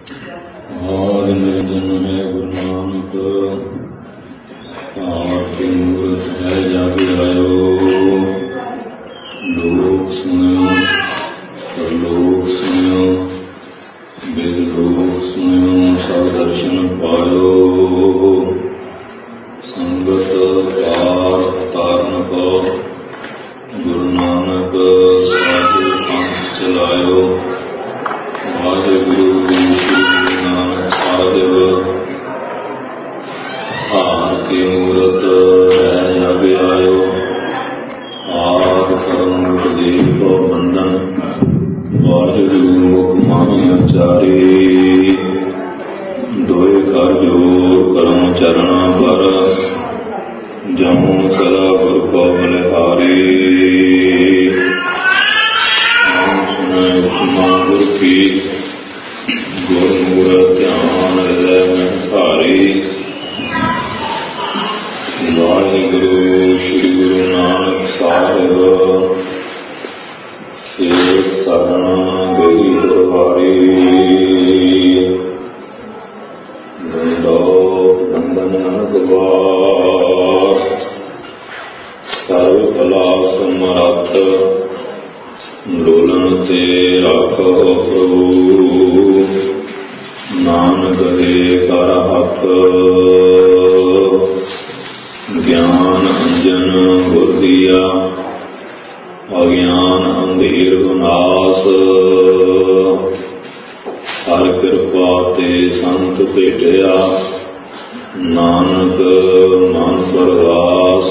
ਆਦਿ ਨਿਰੰਜਨ ਹੈ ਗੁਰੂ ਨਾਨਕ, ਆਦਿ ਮੂਰਤ ਹੈ ਜਗ ਆਇਓ। ਲੋਕ ਸੁਣਿਓ ਪਰਲੋਕ ਸੁਣਿਓ, ਬਿਦ ਲੋਕ ਸੁਣਿਓ ਸਭ ਦਰਸ਼ਨ ਪਾਇਓ। ਸੰਗਤ ਪਾਰ ਤਾਰਨ ਕੋ ਗੁਰੂ ਨਾਨਕ ਸਾਧੂ ਪੰਥ ਚਲਾਇਓ। ਵਾਹਿਗੁਰੂ ਨਾਨਕ ਸਾਹਿਬ ਹਾਰ ਕੇ ਮੂਰਤ ਹੈ ਜਗ ਆਇਓ। ਆਦਿ ਕਰਮ ਉਪਦੇਸ਼ ਕੋ ਬੰਧਨ, ਵਾਹਿਗੁਰੂ ਮੁਖ ਮਾਹੀ ਉਚਾਰੀ। ਦੋਏ ਕਰ ਜੋਰ ਕਰਮ ਚਰਣਾ ਪਰ, ਜਮੁ ਸਦਾ ਗੁਰ ਕੋ ਬਲਿਹਾਰੀ। ਗੁਰ ਕੀ ਗੁਰ ਮੂਰਤ ਧਿਆਨ ਹਿਰਦੈ ਮਹਿ ਭਾਰੀ। ਵਾਹਿਗੁਰੂ ਸ੍ਰੀ ਗੁਰੂ ਨਾਨਕ ਸਾਹਿਬ ਸੇਵ ਸਰਣ ਗਈ ਦਰਬਾਰੀ। ਦੰਡੋ ਦੰਡਨ ਅਨੁਭਵਾਰ, ਸਰਵ ਕਲਾ ਸਮਰੱਥ ਡੋਲਣ ਤੇ ਰੱਖੋ ਪ੍ਰਭੂ। ਨਾਨਕ ਦੇ ਕਰ ਹੱਥ ਗਿਆਨ ਅੰਜਨ ਗੁਰ ਦੀਆ, ਅਗਿਆਨ ਅੰਧੇਰ ਵਿਨਾਸ਼। ਹਰ ਕਿਰਪਾ ਤੇ ਸੰਤ ਭੇਟਿਆ, ਨਾਨਕ ਮਨ ਪਰਵਾਸ।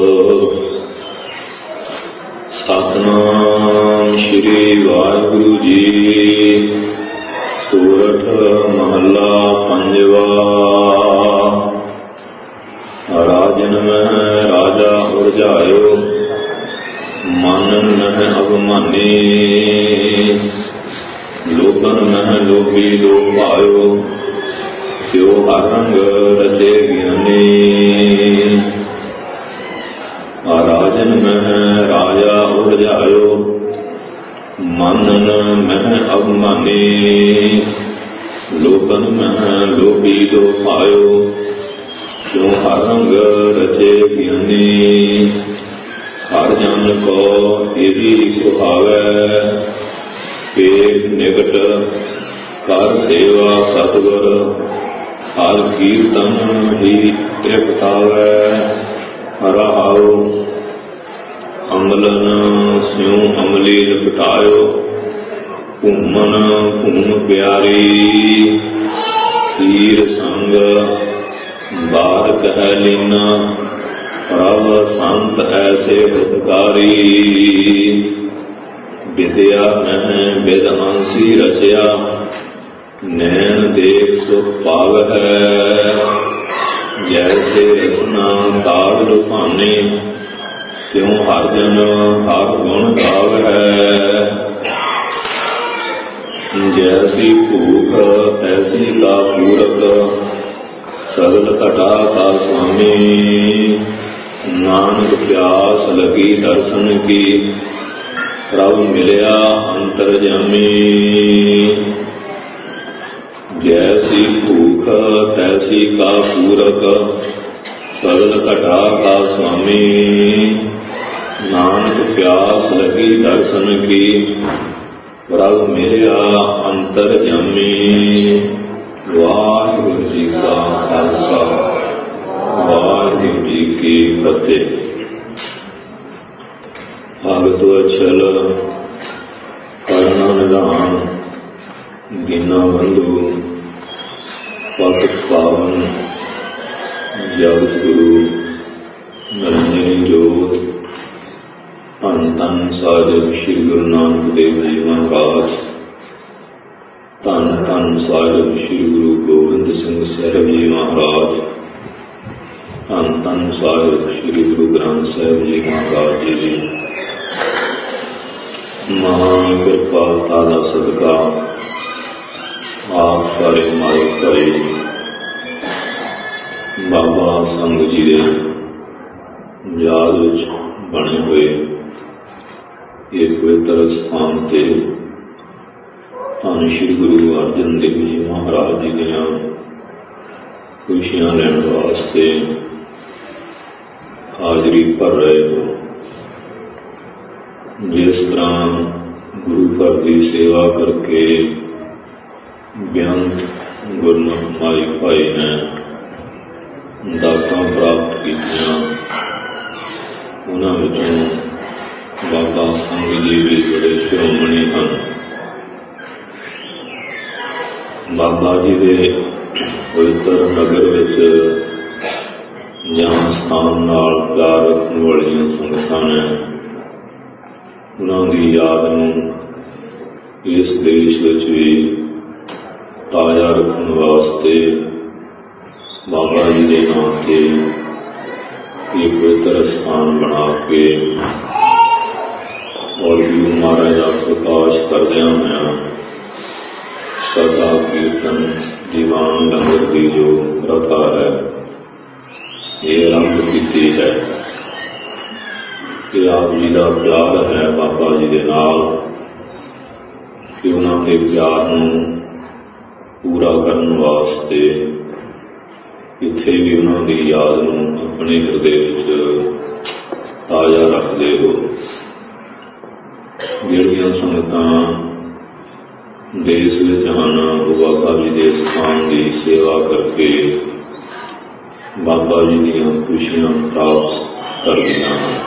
ਸਤਿਨਾਮ ਸ਼੍ਰੀ ਵਾਹਿਗੁਰੂ ਜੀ। ਸੂਰਠ ਮਹੱਲਾ ਪੰਜਵਾ। ਰਾਜਨ ਮਹਿ ਰਾਜਾ ਉਰਜਾਇਓ, ਮਾਨਨ ਮਹਿ ਅਭਿਮਾਨੀ। ਲੋਕਨ ਮਹਿ ਲੋਭੀ ਲੋਭ ਭਾਇਓ, ਤਿਉ ਹਰ ਰੰਗ ਰਚੇ ਗਿਆਨੀ। ਰਾਜਨ ਮਹਿ ਰਾਜਾ ਉਰਜਾਇਓ, ਮਾਨਨ ਮਹਿ ਅਭਿਮਾਨੀ। ਲੋਕਨ ਮਹਿ ਲੋਭੀ ਲੋਭ ਭਾਇਓ, ਤਿਉ ਹਰ ਰੰਗ ਰਚੇ ਗਿਆਨੀ। ਹਰ ਜਨ ਕੋ ਇਹੀ ਸੁਹਾਵੈ, ਪੇਟ ਨਿਕਟ ਕਰ ਸੇਵਾ ਸਤਿਗੁਰ। ਹਰ ਕੀਰਤਨ ਹੀ ਤ੍ਰਿਪਤਾਵੈ। ਰਹਾਉ ਅਮਲਨ ਸਿਉ ਅਮਲੀ ਲਪਟਾਇਓ, ਘੂਮਨ ਘੂਮ ਪਿਆਰੀ। ਹੀਰ ਸੰਗ ਬਾਰਕ ਹੈ ਲੀਨਾ, ਪ੍ਰਭ ਸੰਤ ਐਸੇ ਉਪਕਾਰੀ। ਵਿਦਿਆ ਮਹਿ ਵਿਦ ਅੰਸੀ ਰਚਿਆ, ਨੈਣ ਦੇਖ ਸੁਖ ਪਾਵਹਿ। ਜੈਸੇ ਰਸਨਾ ਸਾਧ ਲੁਭਾਨੇ, ਤਿਉ ਹਰ ਜਨ ਹਰ ਗੁਣ ਗਾਵਹਿ। ਜੈਸੀ ਭੂਖ ਤੈਸੀ ਕਾ ਪੂਰਕ, ਸਗਲ ਘਟਾ ਕਾ ਸੁਆਮੀ। ਨਾਨਕ ਪਿਆਸ ਲਗੀ ਦਰਸ਼ਨ ਕੀ, ਪ੍ਰਭ ਮਿਲਿਆ ਅੰਤਰਜਾਮੀ। ਜੈਸੀ ਭੂਖ ਤੈਸੀ ਕਾ ਪੂਰਕ, ਸਗਲ ਘਟਾ ਕਾ ਸੁਆਮੀ। ਨਾਨਕ ਪਿਆਸ ਲਗੀ ਦਰਸ਼ਨ ਕੀ, ਪ੍ਰਭ ਮਿਲਿਆ ਅੰਤਰਜਾਮੀ। ਵਾਹਿਗੁਰੂ ਜੀ ਕਾ ਖਾਲਸਾ, ਵਾਹਿਗੁਰੂ ਜੀ ਕੀ ਫਤਿਹ। ਭਗਤ ਅਛਲ ਕਰਨਾ ਨਿਧਾਨ, ਦੀਨਾ ਬੰਧੂ ਪਤ ਪਾਵਨ। ਜਗਤ ਗੁਰੂ ਨਿਰੰਜਨੀ ਜੋਤ, ਧੰਨ ਧੰਨ ਸਾਹਿਬ ਸ੍ਰੀ ਗੁਰੂ ਨਾਨਕ ਦੇਵ ਜੀ ਮਹਾਰਾਜ। ਧੰਨ ਧੰਨ ਸਾਹਿਬ ਸ੍ਰੀ ਗੁਰੂ ਗੋਬਿੰਦ ਸਿੰਘ ਸਾਹਿਬ ਜੀ ਮਹਾਰਾਜ। ਧੰਨ ਧੰਨ ਸਾਹਿਬ ਸ੍ਰੀ ਗੁਰੂ ਗ੍ਰੰਥ ਸਾਹਿਬ ਜੀ ਮਹਾਰਾਜ ਜੀ। ਮਹਾਨ ਕਿਰਪਾਲਤਾ ਦਾ ਸਦਕਾ ਆਪ ਸਾਰੇ ਮਾਲਕ ਕਰੇ। ਬਾਬਾ ਸੰਗ ਜੀ ਦੇ ਯਾਦ ਵਿੱਚ ਬਣੇ ਹੋਏ ਇਹ ਪਵਿੱਤਰ ਸਥਾਨ ਤੇ ਧੰਨ ਸ਼੍ਰੀ ਗੁਰੂ ਅਰਜਨ ਦੇਵ ਜੀ ਮਹਾਰਾਜ जी दियां खुशियां लैण वास्ते हाजरी भर रहे हो। जिस तरह गुरु घर की सेवा करके बेअंत गुरमुख माई भाई ने दातां प्राप्त कीतियां, उन्हां विचों बाबा संग जी भी बड़े शिरोमणी हैं। बाबा जी के पवित्र नगर विच जहां स्थान नाल प्यार रखने वाली संगतां ने उन्हां दी याद नूं इस देश विच भी ताज़ा रखने वास्ते बाबा जी के नाम से एक पवित्र स्थान बना के और गुरु महाराज का प्रकाश करदे होया कथा कीर्तन दीवान लंगर की जो प्रथा है ये आरंभ की है कि आप जी का प्यार है बाबा जी के नाल कि उन्होंने प्यार नूं पूरा करने वास्ते इत्थे भी उन्होंने याद नूं अपने हृदय विच ताज़ा रखते हो। जिहड़ियां संगतां देश विच हन वो बाबा जी के स्थान की सेवा करके बाबा जी दीयां खुशियां प्राप्त करदियां हैं।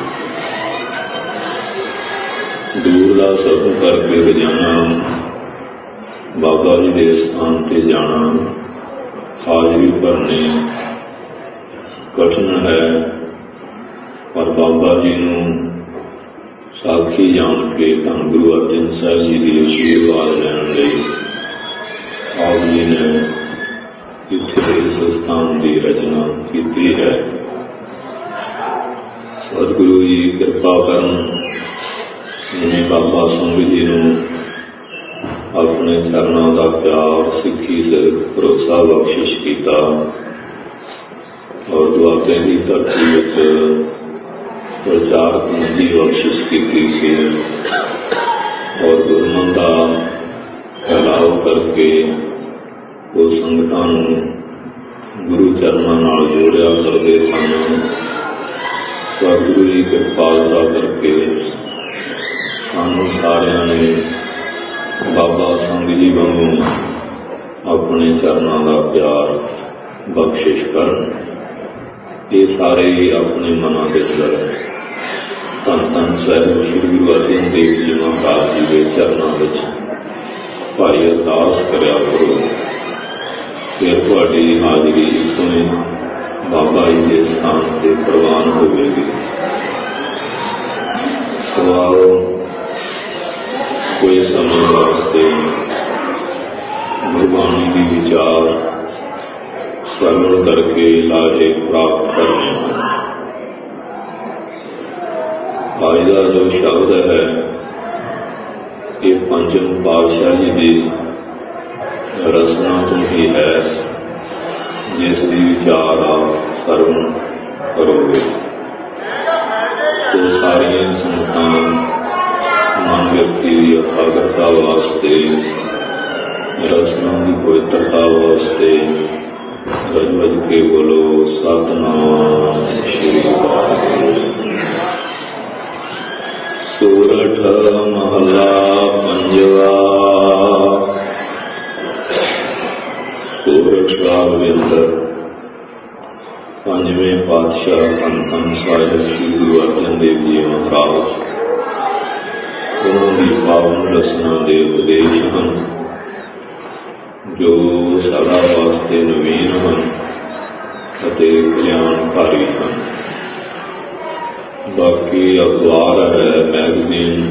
दूर का सफर करके रोजाना बाबा जी के स्थान पर जाना हाजरी भरनी कठिन है, पर बाबा जी नूं साखी जान के धन गुरु अर्जन साहिब जी की आशीर्वाद लैण लई आप जी ने इत्थे इस स्थान की रचना की है। सतगुरु जी कृपा करन उन्हें बाबा संग जी नूं अपने चरणों का प्यार सिक्खी से भरोसा बख्शिश किया और दुआबे की धरती विच प्रचार की बख्शिश की और गुरमत का फैलाव करके वो संगतां नूं गुरु चरणों नाल जोड़िया करते सन। सतगुरु जी कृपालता करके सानू सारियां ने बाबा संग जी वांगू अपने चरणों का प्यार बख्शिश कर ये सारे अपने मनां दे अंदर धन धन साहिब श्री गुरु अर्जन देव जी महाराज जी के चरणों में भाई अरदास करया करो, फिर तुहाडी हाजरी इत्थों बाबा जी के स्थान से प्रवान होवेगी। सवाल कोई समय वास्ते गुरबाणी की विचार श्रवण करके लाजे प्राप्त करने हैं। आज का जो शब्द है ये पंचम पातशाह जी की रचना तो ही है जिसकी विचार आप श्रवण करोगे तो सारिया संगतां मन व्यक्ति की एकाग्रता वास्ते रचना की पवित्रता वास्ते रज रज के बोलो सतनाम श्री वाहिगुरू। सोरठ महला पंजवा। सोरठ साल के अंदर पंजवें पातशाह धन धन साहिब श्री गुरु अर्जन देव जी महाराज उन्होंने पावन रचना के उपदेश हैं जो सदा वास्ते नवीन हैं कल्याणकारी हैं। बाकी अखबार है, मैगजीन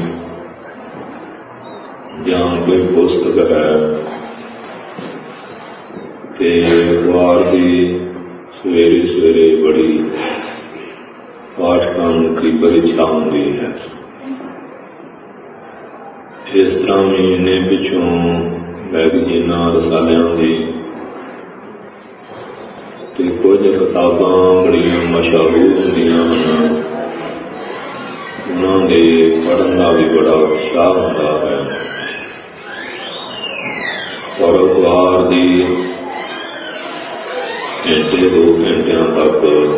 या कोई पुस्तक है तो अखबार की सवेरे सवेरे बड़ी पाठकों की परीक्षा होती है। इस तरह महीने पिछों मैगजीना रसालियां की कुछ किताबां बड़िया मशहूर होंदियां हैं, उन्होंने पढ़ने का भी बड़ा उत्साह होता है और परिवार की घंटे 2 घंटिया तक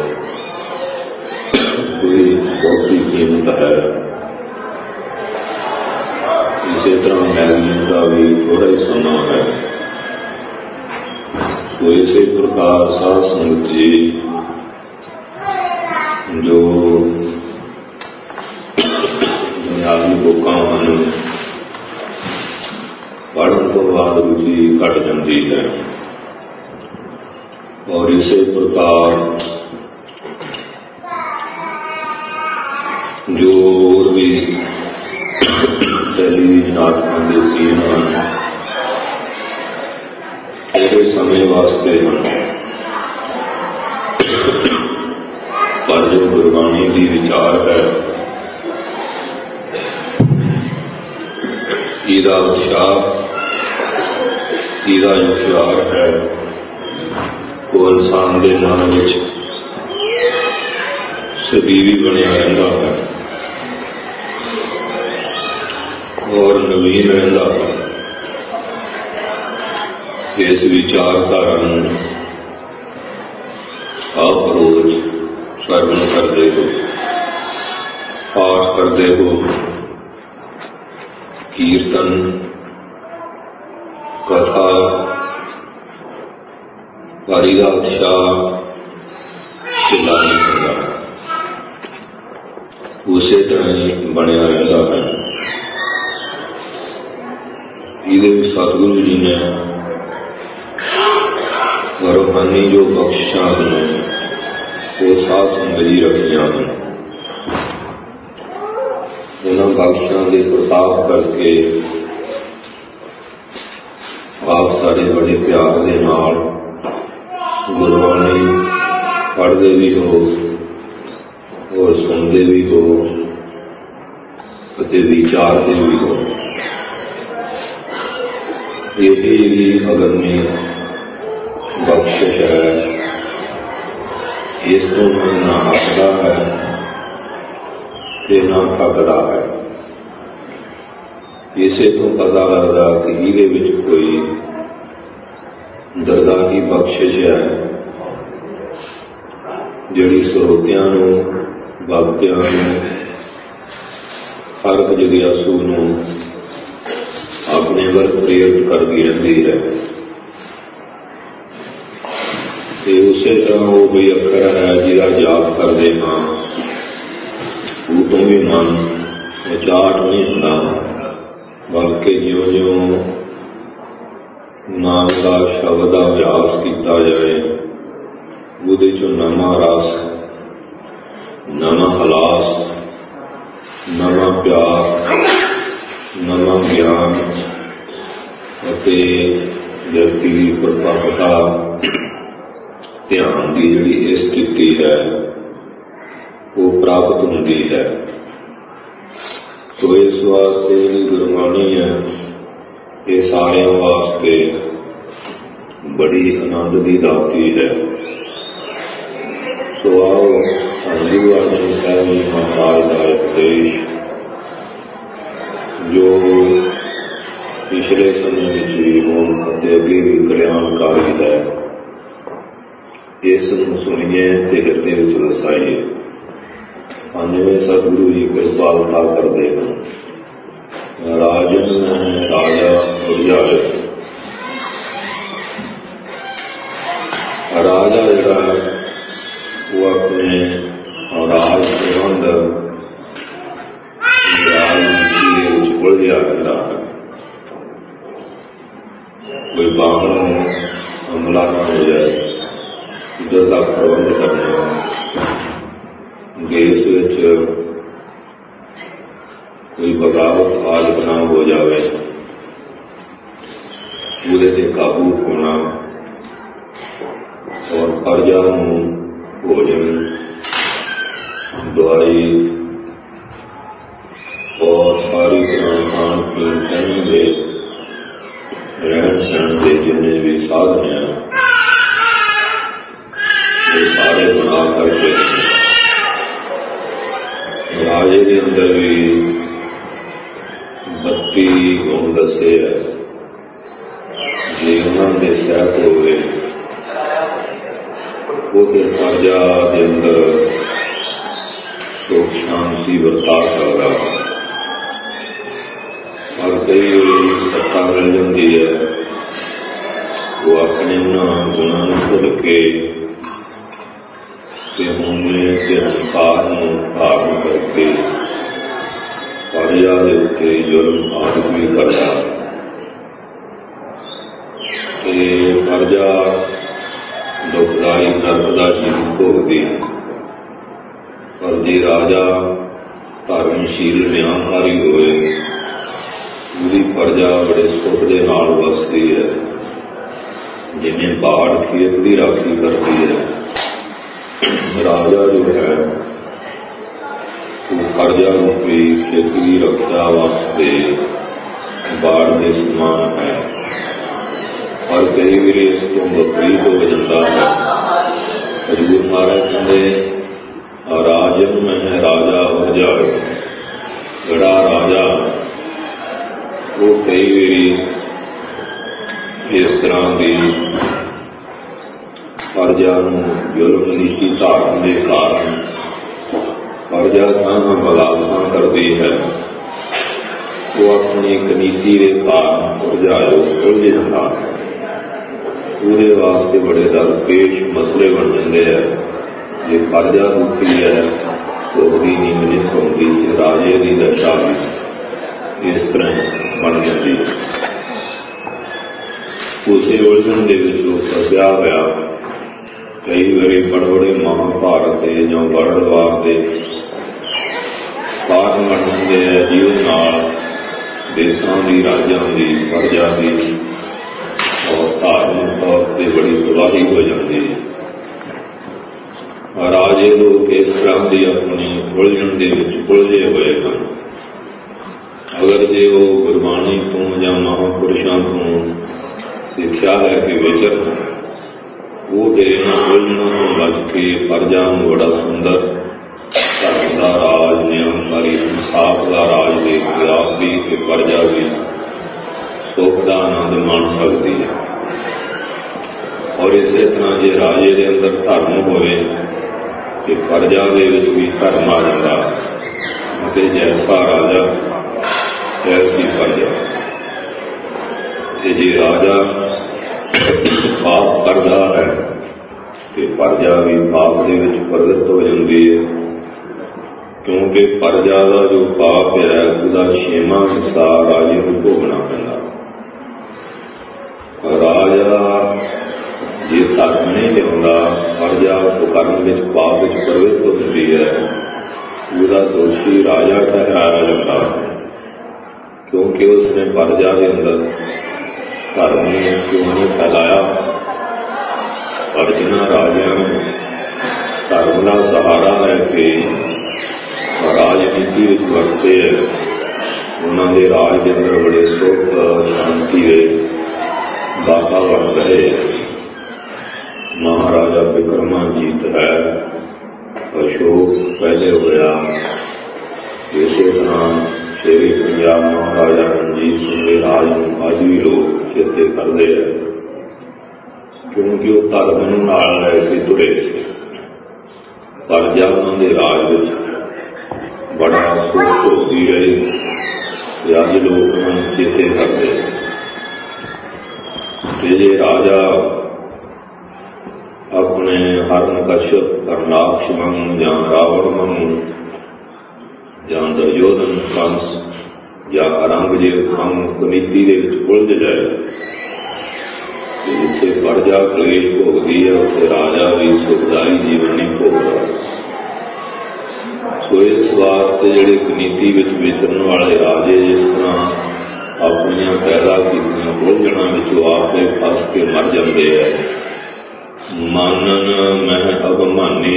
कोई बहुती कीमत है, इसी तरह मैगजीन का भी थोड़ा ही समा है। तो इसी प्रकार साध संगत जी जो बुनियादी बुकां हैं पढ़ने तो बाद रुचि घट जाती है, और इसी प्रकार जो और भी टेलीविजन नाटकों के सीन हैं थोड़े समय वास्ते हैं, पर जो गुरबाणी की विचार है इसका उत्साह इसका विचार है वो इंसान के मन में सदीवी बनया रहता है और नवीन रहता है। इस विचारधारा आप रोज श्रवण करते हो, पाठ करते हो, कीर्तन कथा वारी का उत्साह ढिला नहीं होता, उसी तरह ही बनया रहता है। ये सतगुरु जी ने रूहानी जो बख्शिशां हैं वो साध संगत जी रखियां हैं, उन्होंने बख्शिशां के प्रताप करके आप सारे बड़े प्यार के नाल गुरबाणी पढ़ते भी हो और सुनते भी हो, विचारते भी हो। यही अगम्य बख्शिश है, इस तो ना हटता है ना थकता है। इसे तो पता लगता कि ये कोई दरगाह की बख्शिश है जिहड़ी श्रोतियां नूं भगतियां नूं हर एक जिज्ञासू नूं अपने वल प्रेरित करती रहती है। उसे तरह वो कोई अखर है जिहदा जाप करते हाँ उतों भी मन उचाट नहीं होता, बल्कि ज्यों ज्यों नाम का शब्द का अभ्यास किया जाए उहदे चों नवा रस, नवा हलास, नवा प्यार, नवा ज्ञान अते व्यक्ति की परिपक्वता ध्यान की जिहड़ी स्थिति है वो प्राप्त होती है। तो इस वास्ते जिहड़ी गुरबाणी है ये सारे वास्ते बड़ी आनंद की दाती है। तो आओ गुरु अर्जन साहब जी महाराज का उपदेश जो पिछले समय में भी होने अगे भी कल्याणकारी है, इस सुनिए ते हृदय विच वसाइए। अन्य सतगुरु जी कृपालता करते हैं। राजन राजा उजाए, राजा जरा वो अपने राज प्रबंध राजनीति उलझा रहता है, कोई बाहरों हमला न हो जाए, इधर का प्रबंध करना, देश में कोई बगावत आज ना हो जाए, पूरे से काबू होना और प्रजा भोजन दवाई और सारी तरह खान पीन पहनगे रहन सहन के जिन्हें भी साधन हैं ये सारे बना करके राजे के अंदर भी 32 गुण दसे है। जे ਦੇ ਸਹਿਤ ਹੋਵੇ, ਉਹਦੇ ਪ੍ਰਜਾ ਦੇ ਅੰਦਰ ਸੁਖ ਸ਼ਾਂਤੀ ਵਰਤਾ ਸਕਦਾ। ਪਰ ਕਈ ਵਾਰੀ ਸੱਤਾ ਮਿਲ ਜਾਂਦੀ ਹੈ, ਉਹ ਆਪਣੇ ਉਹਨਾਂ ਗੁਣਾਂ ਨੂੰ ਭੁੱਲ ਕੇ ਤੇ ਹਉਮੈ ਤੇ ਹੰਕਾਰ ਨੂੰ ਧਾਰਨ ਕਰਕੇ ਪ੍ਰਜਾ ਦੇ ਉੱਤੇ ਜ਼ੁਲਮ ਆਦਿ ਵੀ ਕਰਦਾ ਤੇ ਪ੍ਰਜਾ ਦੁਖਦਾਈ ਨਰਕ ਦਾ ਜੀਵਨ ਭੋਗਦੀ। ਪਰ ਜੇ ਰਾਜਾ ਧਰਮਸ਼ੀਲ ਨਿਆਂਕਾਰੀ ਹੋਏ, ਉਹਦੀ ਪ੍ਰਜਾ ਬੜੇ ਸੁੱਖ ਦੇ ਨਾਲ ਵਸਦੀ ਹੈ, ਜਿਵੇਂ ਬਾੜ ਖੇਤ ਦੀ ਰਾਖੀ ਕਰਦੀ ਹੈ। ਰਾਜਾ ਜੋ ਹੈ ਉਹ ਪ੍ਰਜਾ ਰੂਪੀ ਖੇਤ ਦੀ ਰੱਖਿਆ ਵਾਸਤੇ ਬਾੜ ਦੇ ਸਮਾਨ ਹੈ। ਪਰ ਕਈ ਵਾਰੀ ਇਸ ਤੋਂ ਵਿਪਰੀਤ ਹੋ ਜਾਂਦਾ ਹੈ। ਹਜ਼ੂਰ ਮਹਾਰਾਜ ਕਹਿੰਦੇ ਰਾਜਨ ਮੈਂ ਰਾਜਾ ਵਰਜਾਏ। ਜਿਹੜਾ ਰਾਜਾ ਉਹ ਕਈ ਵਾਰੀ ਇਸ ਤਰ੍ਹਾਂ ਦੀ ਪ੍ਰਜਾ ਨੂੰ ਜ਼ੁਲਮ ਨੀਤੀ ਧਾਰਨ ਦੇ ਕਾਰਨ ਪ੍ਰਜਾ ਤਾਂ ਬਗਾਵਤਾਂ ਕਰਦੀ ਹੈ, ਉਹ ਆਪਣੀ ਇੱਕ ਨੀਤੀ ਦੇ ਕਾਰਨ ਉਲਝ ਜਾਂਦਾ ਹੈ। ਉਹਦੇ ਵਾਸਤੇ ਬੜੇ ਦਰਪੇਸ਼ ਮਸਲੇ ਬਣ ਜਾਂਦੇ ਹੈ। ਜੇ ਪ੍ਰਜਾ ਦੁਖੀ ਹੈ ਤਾਂ ਉਹਦੀ ਨੀਂਦ ਨਹੀਂ ਸੌਂਦੀ ਤੇ ਰਾਜੇ ਦੀ ਦਸ਼ਾ ਵੀ ਇਸ ਤਰ੍ਹਾਂ ਬਣ ਜਾਂਦੀ ਹੈ। ਉਸੇ ਉਲਝਣ ਦੇ ਵਿੱਚ ਉਹ ਫਸਿਆ ਹੋਇਆ ਕਈ ਵਾਰੀ ਬੜੇ ਮਹਾਂਭਾਰਤ ਦੇ ਜਾਂ ਵਰਲਡ ਵਾਰ ਦੇ ਕਾਰਨ ਬਣ ਜਾਂਦੇ ਹੈ, ਜਿਹਦੇ ਨਾਲ ਦੇਸ਼ਾਂ ਦੀ, ਰਾਜਾਂ ਦੀ, ਪ੍ਰਜਾ ਦੀ ਔਰ ਧਾਰਮਿਕ ਤੌਰ ਤੇ ਬੜੀ ਤਬਾਹੀ ਹੋ ਜਾਂਦੀ ਹੈ। ਰਾਜੇ ਲੋਕ ਇਸ ਤਰ੍ਹਾਂ ਦੀ ਆਪਣੀ ਉਲਝਣ ਦੇ ਵਿੱਚ ਉਲਝੇ ਹੋਏ ਹਨ। ਅਗਰ ਜੇ ਉਹ ਗੁਰਬਾਣੀ ਤੋਂ ਜਾਂ ਮਹਾਂਪੁਰਸ਼ਾਂ ਤੋਂ ਸਿੱਖਿਆ ਲੈ ਕੇ ਵਿਚਰਨ, ਉਹ ਇਹਨਾਂ ਉਲਝਣਾਂ ਤੋਂ ਬਚ ਕੇ ਪ੍ਰਜਾ ਨੂੰ ਬੜਾ ਸੁੰਦਰ ਧਰਮ ਦਾ ਰਾਜ, ਨਿਯਮਕਾਰੀ ਇਨਸਾਫ ਦਾ ਰਾਜ ਦੇ ਕੇ ਆਪ ਵੀ ਤੇ ਪ੍ਰਜਾ ਵੀ ਸੁੱਖ ਦਾ ਆਨੰਦ ਮਾਣ ਸਕਦੀ ਹੈ। ਔਰ ਇਸੇ ਤਰ੍ਹਾਂ ਜੇ ਰਾਜੇ ਦੇ ਅੰਦਰ ਧਰਮ ਹੋਵੇ ਕਿ ਪ੍ਰਜਾ ਦੇ ਵਿੱਚ ਵੀ ਧਰਮ ਆ ਜਾਂਦਾ ਅਤੇ ਜੈਸਾ ਰਾਜਾ ਐਸੀ ਪ੍ਰਜਾ। ਤੇ ਜੇ ਰਾਜਾ ਪਾਪ ਕਰਦਾ ਹੈ ਤੇ ਪ੍ਰਜਾ ਵੀ ਪਾਪ ਦੇ ਵਿੱਚ ਪ੍ਰਵਿਰਤ ਹੋ ਜਾਂਦੀ ਹੈ, ਕਿਉਂਕਿ ਪ੍ਰਜਾ ਦਾ ਜੋ ਪਾਪ ਹੈ ਉਹਦਾ 6ਵਾਂ ਹਿੱਸਾ ਰਾਜੇ ਨੂੰ ਭੋਗਣਾ ਪੈਂਦਾ। ਰਾਜਾ ਜੇ ਧਰਮ ਨਹੀਂ ਲਿਆਉਂਦਾ, ਪ੍ਰਜਾ ਕੁਕਰਮ ਵਿੱਚ ਪਾਪ ਵਿੱਚ ਪ੍ਰਵਿਰਤ ਹੁੰਦੀ ਹੈ, ਉਹਦਾ ਦੋਸ਼ੀ ਰਾਜਾ ਠਹਿਰਾਇਆ ਜਾਂਦਾ ਹੈ, ਕਿਉਂਕਿ ਉਸਨੇ ਪ੍ਰਜਾ ਦੇ ਅੰਦਰ ਧਰਮ ਨੂੰ ਕਿਉਂ ਨਹੀਂ ਫੈਲਾਇਆ। ਪਰ ਜਿਨ੍ਹਾਂ ਰਾਜਿਆਂ ਨੂੰ ਧਰਮ ਦਾ ਸਹਾਰਾ ਲੈ ਕੇ ਰਾਜਨੀਤੀ ਵਿੱਚ ਵਰਤੇ ਹੈ, ਉਹਨਾਂ ਦੇ ਰਾਜ ਦੇ ਅੰਦਰ ਬੜੇ ਸੁੱਖ ਸ਼ਾਂਤੀ ਦੇ ਵਾਤਾਵਰਨ ਰਹੇ। ਮਹਾਰਾਜਾ ਬਿਕਰਮਾਜੀਤ ਹੈ, ਅਸ਼ੋਕ ਪਹਿਲੇ ਹੋਇਆ, ਇਸੇ ਤਰ੍ਹਾਂ ਸ਼੍ਰੀ ਪੰਜਾਬ ਮਹਾਰਾਜਾ ਰਣਜੀਤ ਸਿੰਘ ਦੇ ਰਾਜ ਨੂੰ ਅੱਜ ਵੀ ਲੋਕ ਚੇਤੇ ਕਰਦੇ ਹੈ, ਕਿਉਂਕਿ ਉਹ ਧਰਮ ਨੂੰ ਨਾਲ ਲੈ ਕੇ ਤੁਰੇ ਸੀ। ਪ੍ਰਜਾ ਉਹਨਾਂ ਦੇ ਰਾਜ ਵਿੱਚ ਬੜਾ ਸੁਖ ਭੋਗਦੀ ਰਹੀ ਤੇ ਅੱਜ ਲੋਕ ਉਹਨਾਂ ਨੂੰ ਚੇਤੇ ਕਰਦੇ। ਤੇ ਜੇ ਰਾਜਾ ਆਪਣੇ ਹਰਨਕਸ਼ਪ, ਕਰਨਾਕਸ਼ ਵਾਂਗ ਜਾਂ ਰਾਵਣ ਵਾਂਗ ਜਾਂ ਦੁਰਯੋਧਨ ਕੰਸ ਜਾਂ ਔਰੰਗਜ਼ੇਬ ਵਾਂਗ ਕੁਨੀਤੀ ਦੇ ਵਿੱਚ ਉਲਝ ਜਾਏ, ਜਿੱਥੇ ਪ੍ਰਜਾ ਕਲੇਸ਼ ਭੋਗਦੀ ਹੈ ਉੱਥੇ ਰਾਜਾ ਵੀ ਸੁਖਦਾਈ ਜੀਵਨ ਨਹੀਂ ਭੋਗਦਾ। ਸੋ ਇਸ ਵਾਸਤੇ ਜਿਹੜੇ ਕੁਨੀਤੀ ਵਿੱਚ ਵਿਚਰਨ ਵਾਲੇ ਰਾਜੇ ਜਿਸ ਤਰ੍ਹਾਂ ਆਪਣੀਆਂ ਪੈਦਾ ਕੀਤੀਆਂ ਉਲਝਣਾਂ ਵਿੱਚੋਂ ਆਪੇ ਫਸ ਕੇ ਮਰ ਜਾਂਦੇ ਹੈ। ਮਾਨਨ ਮਹਿ ਅਭਿਮਾਨੀ,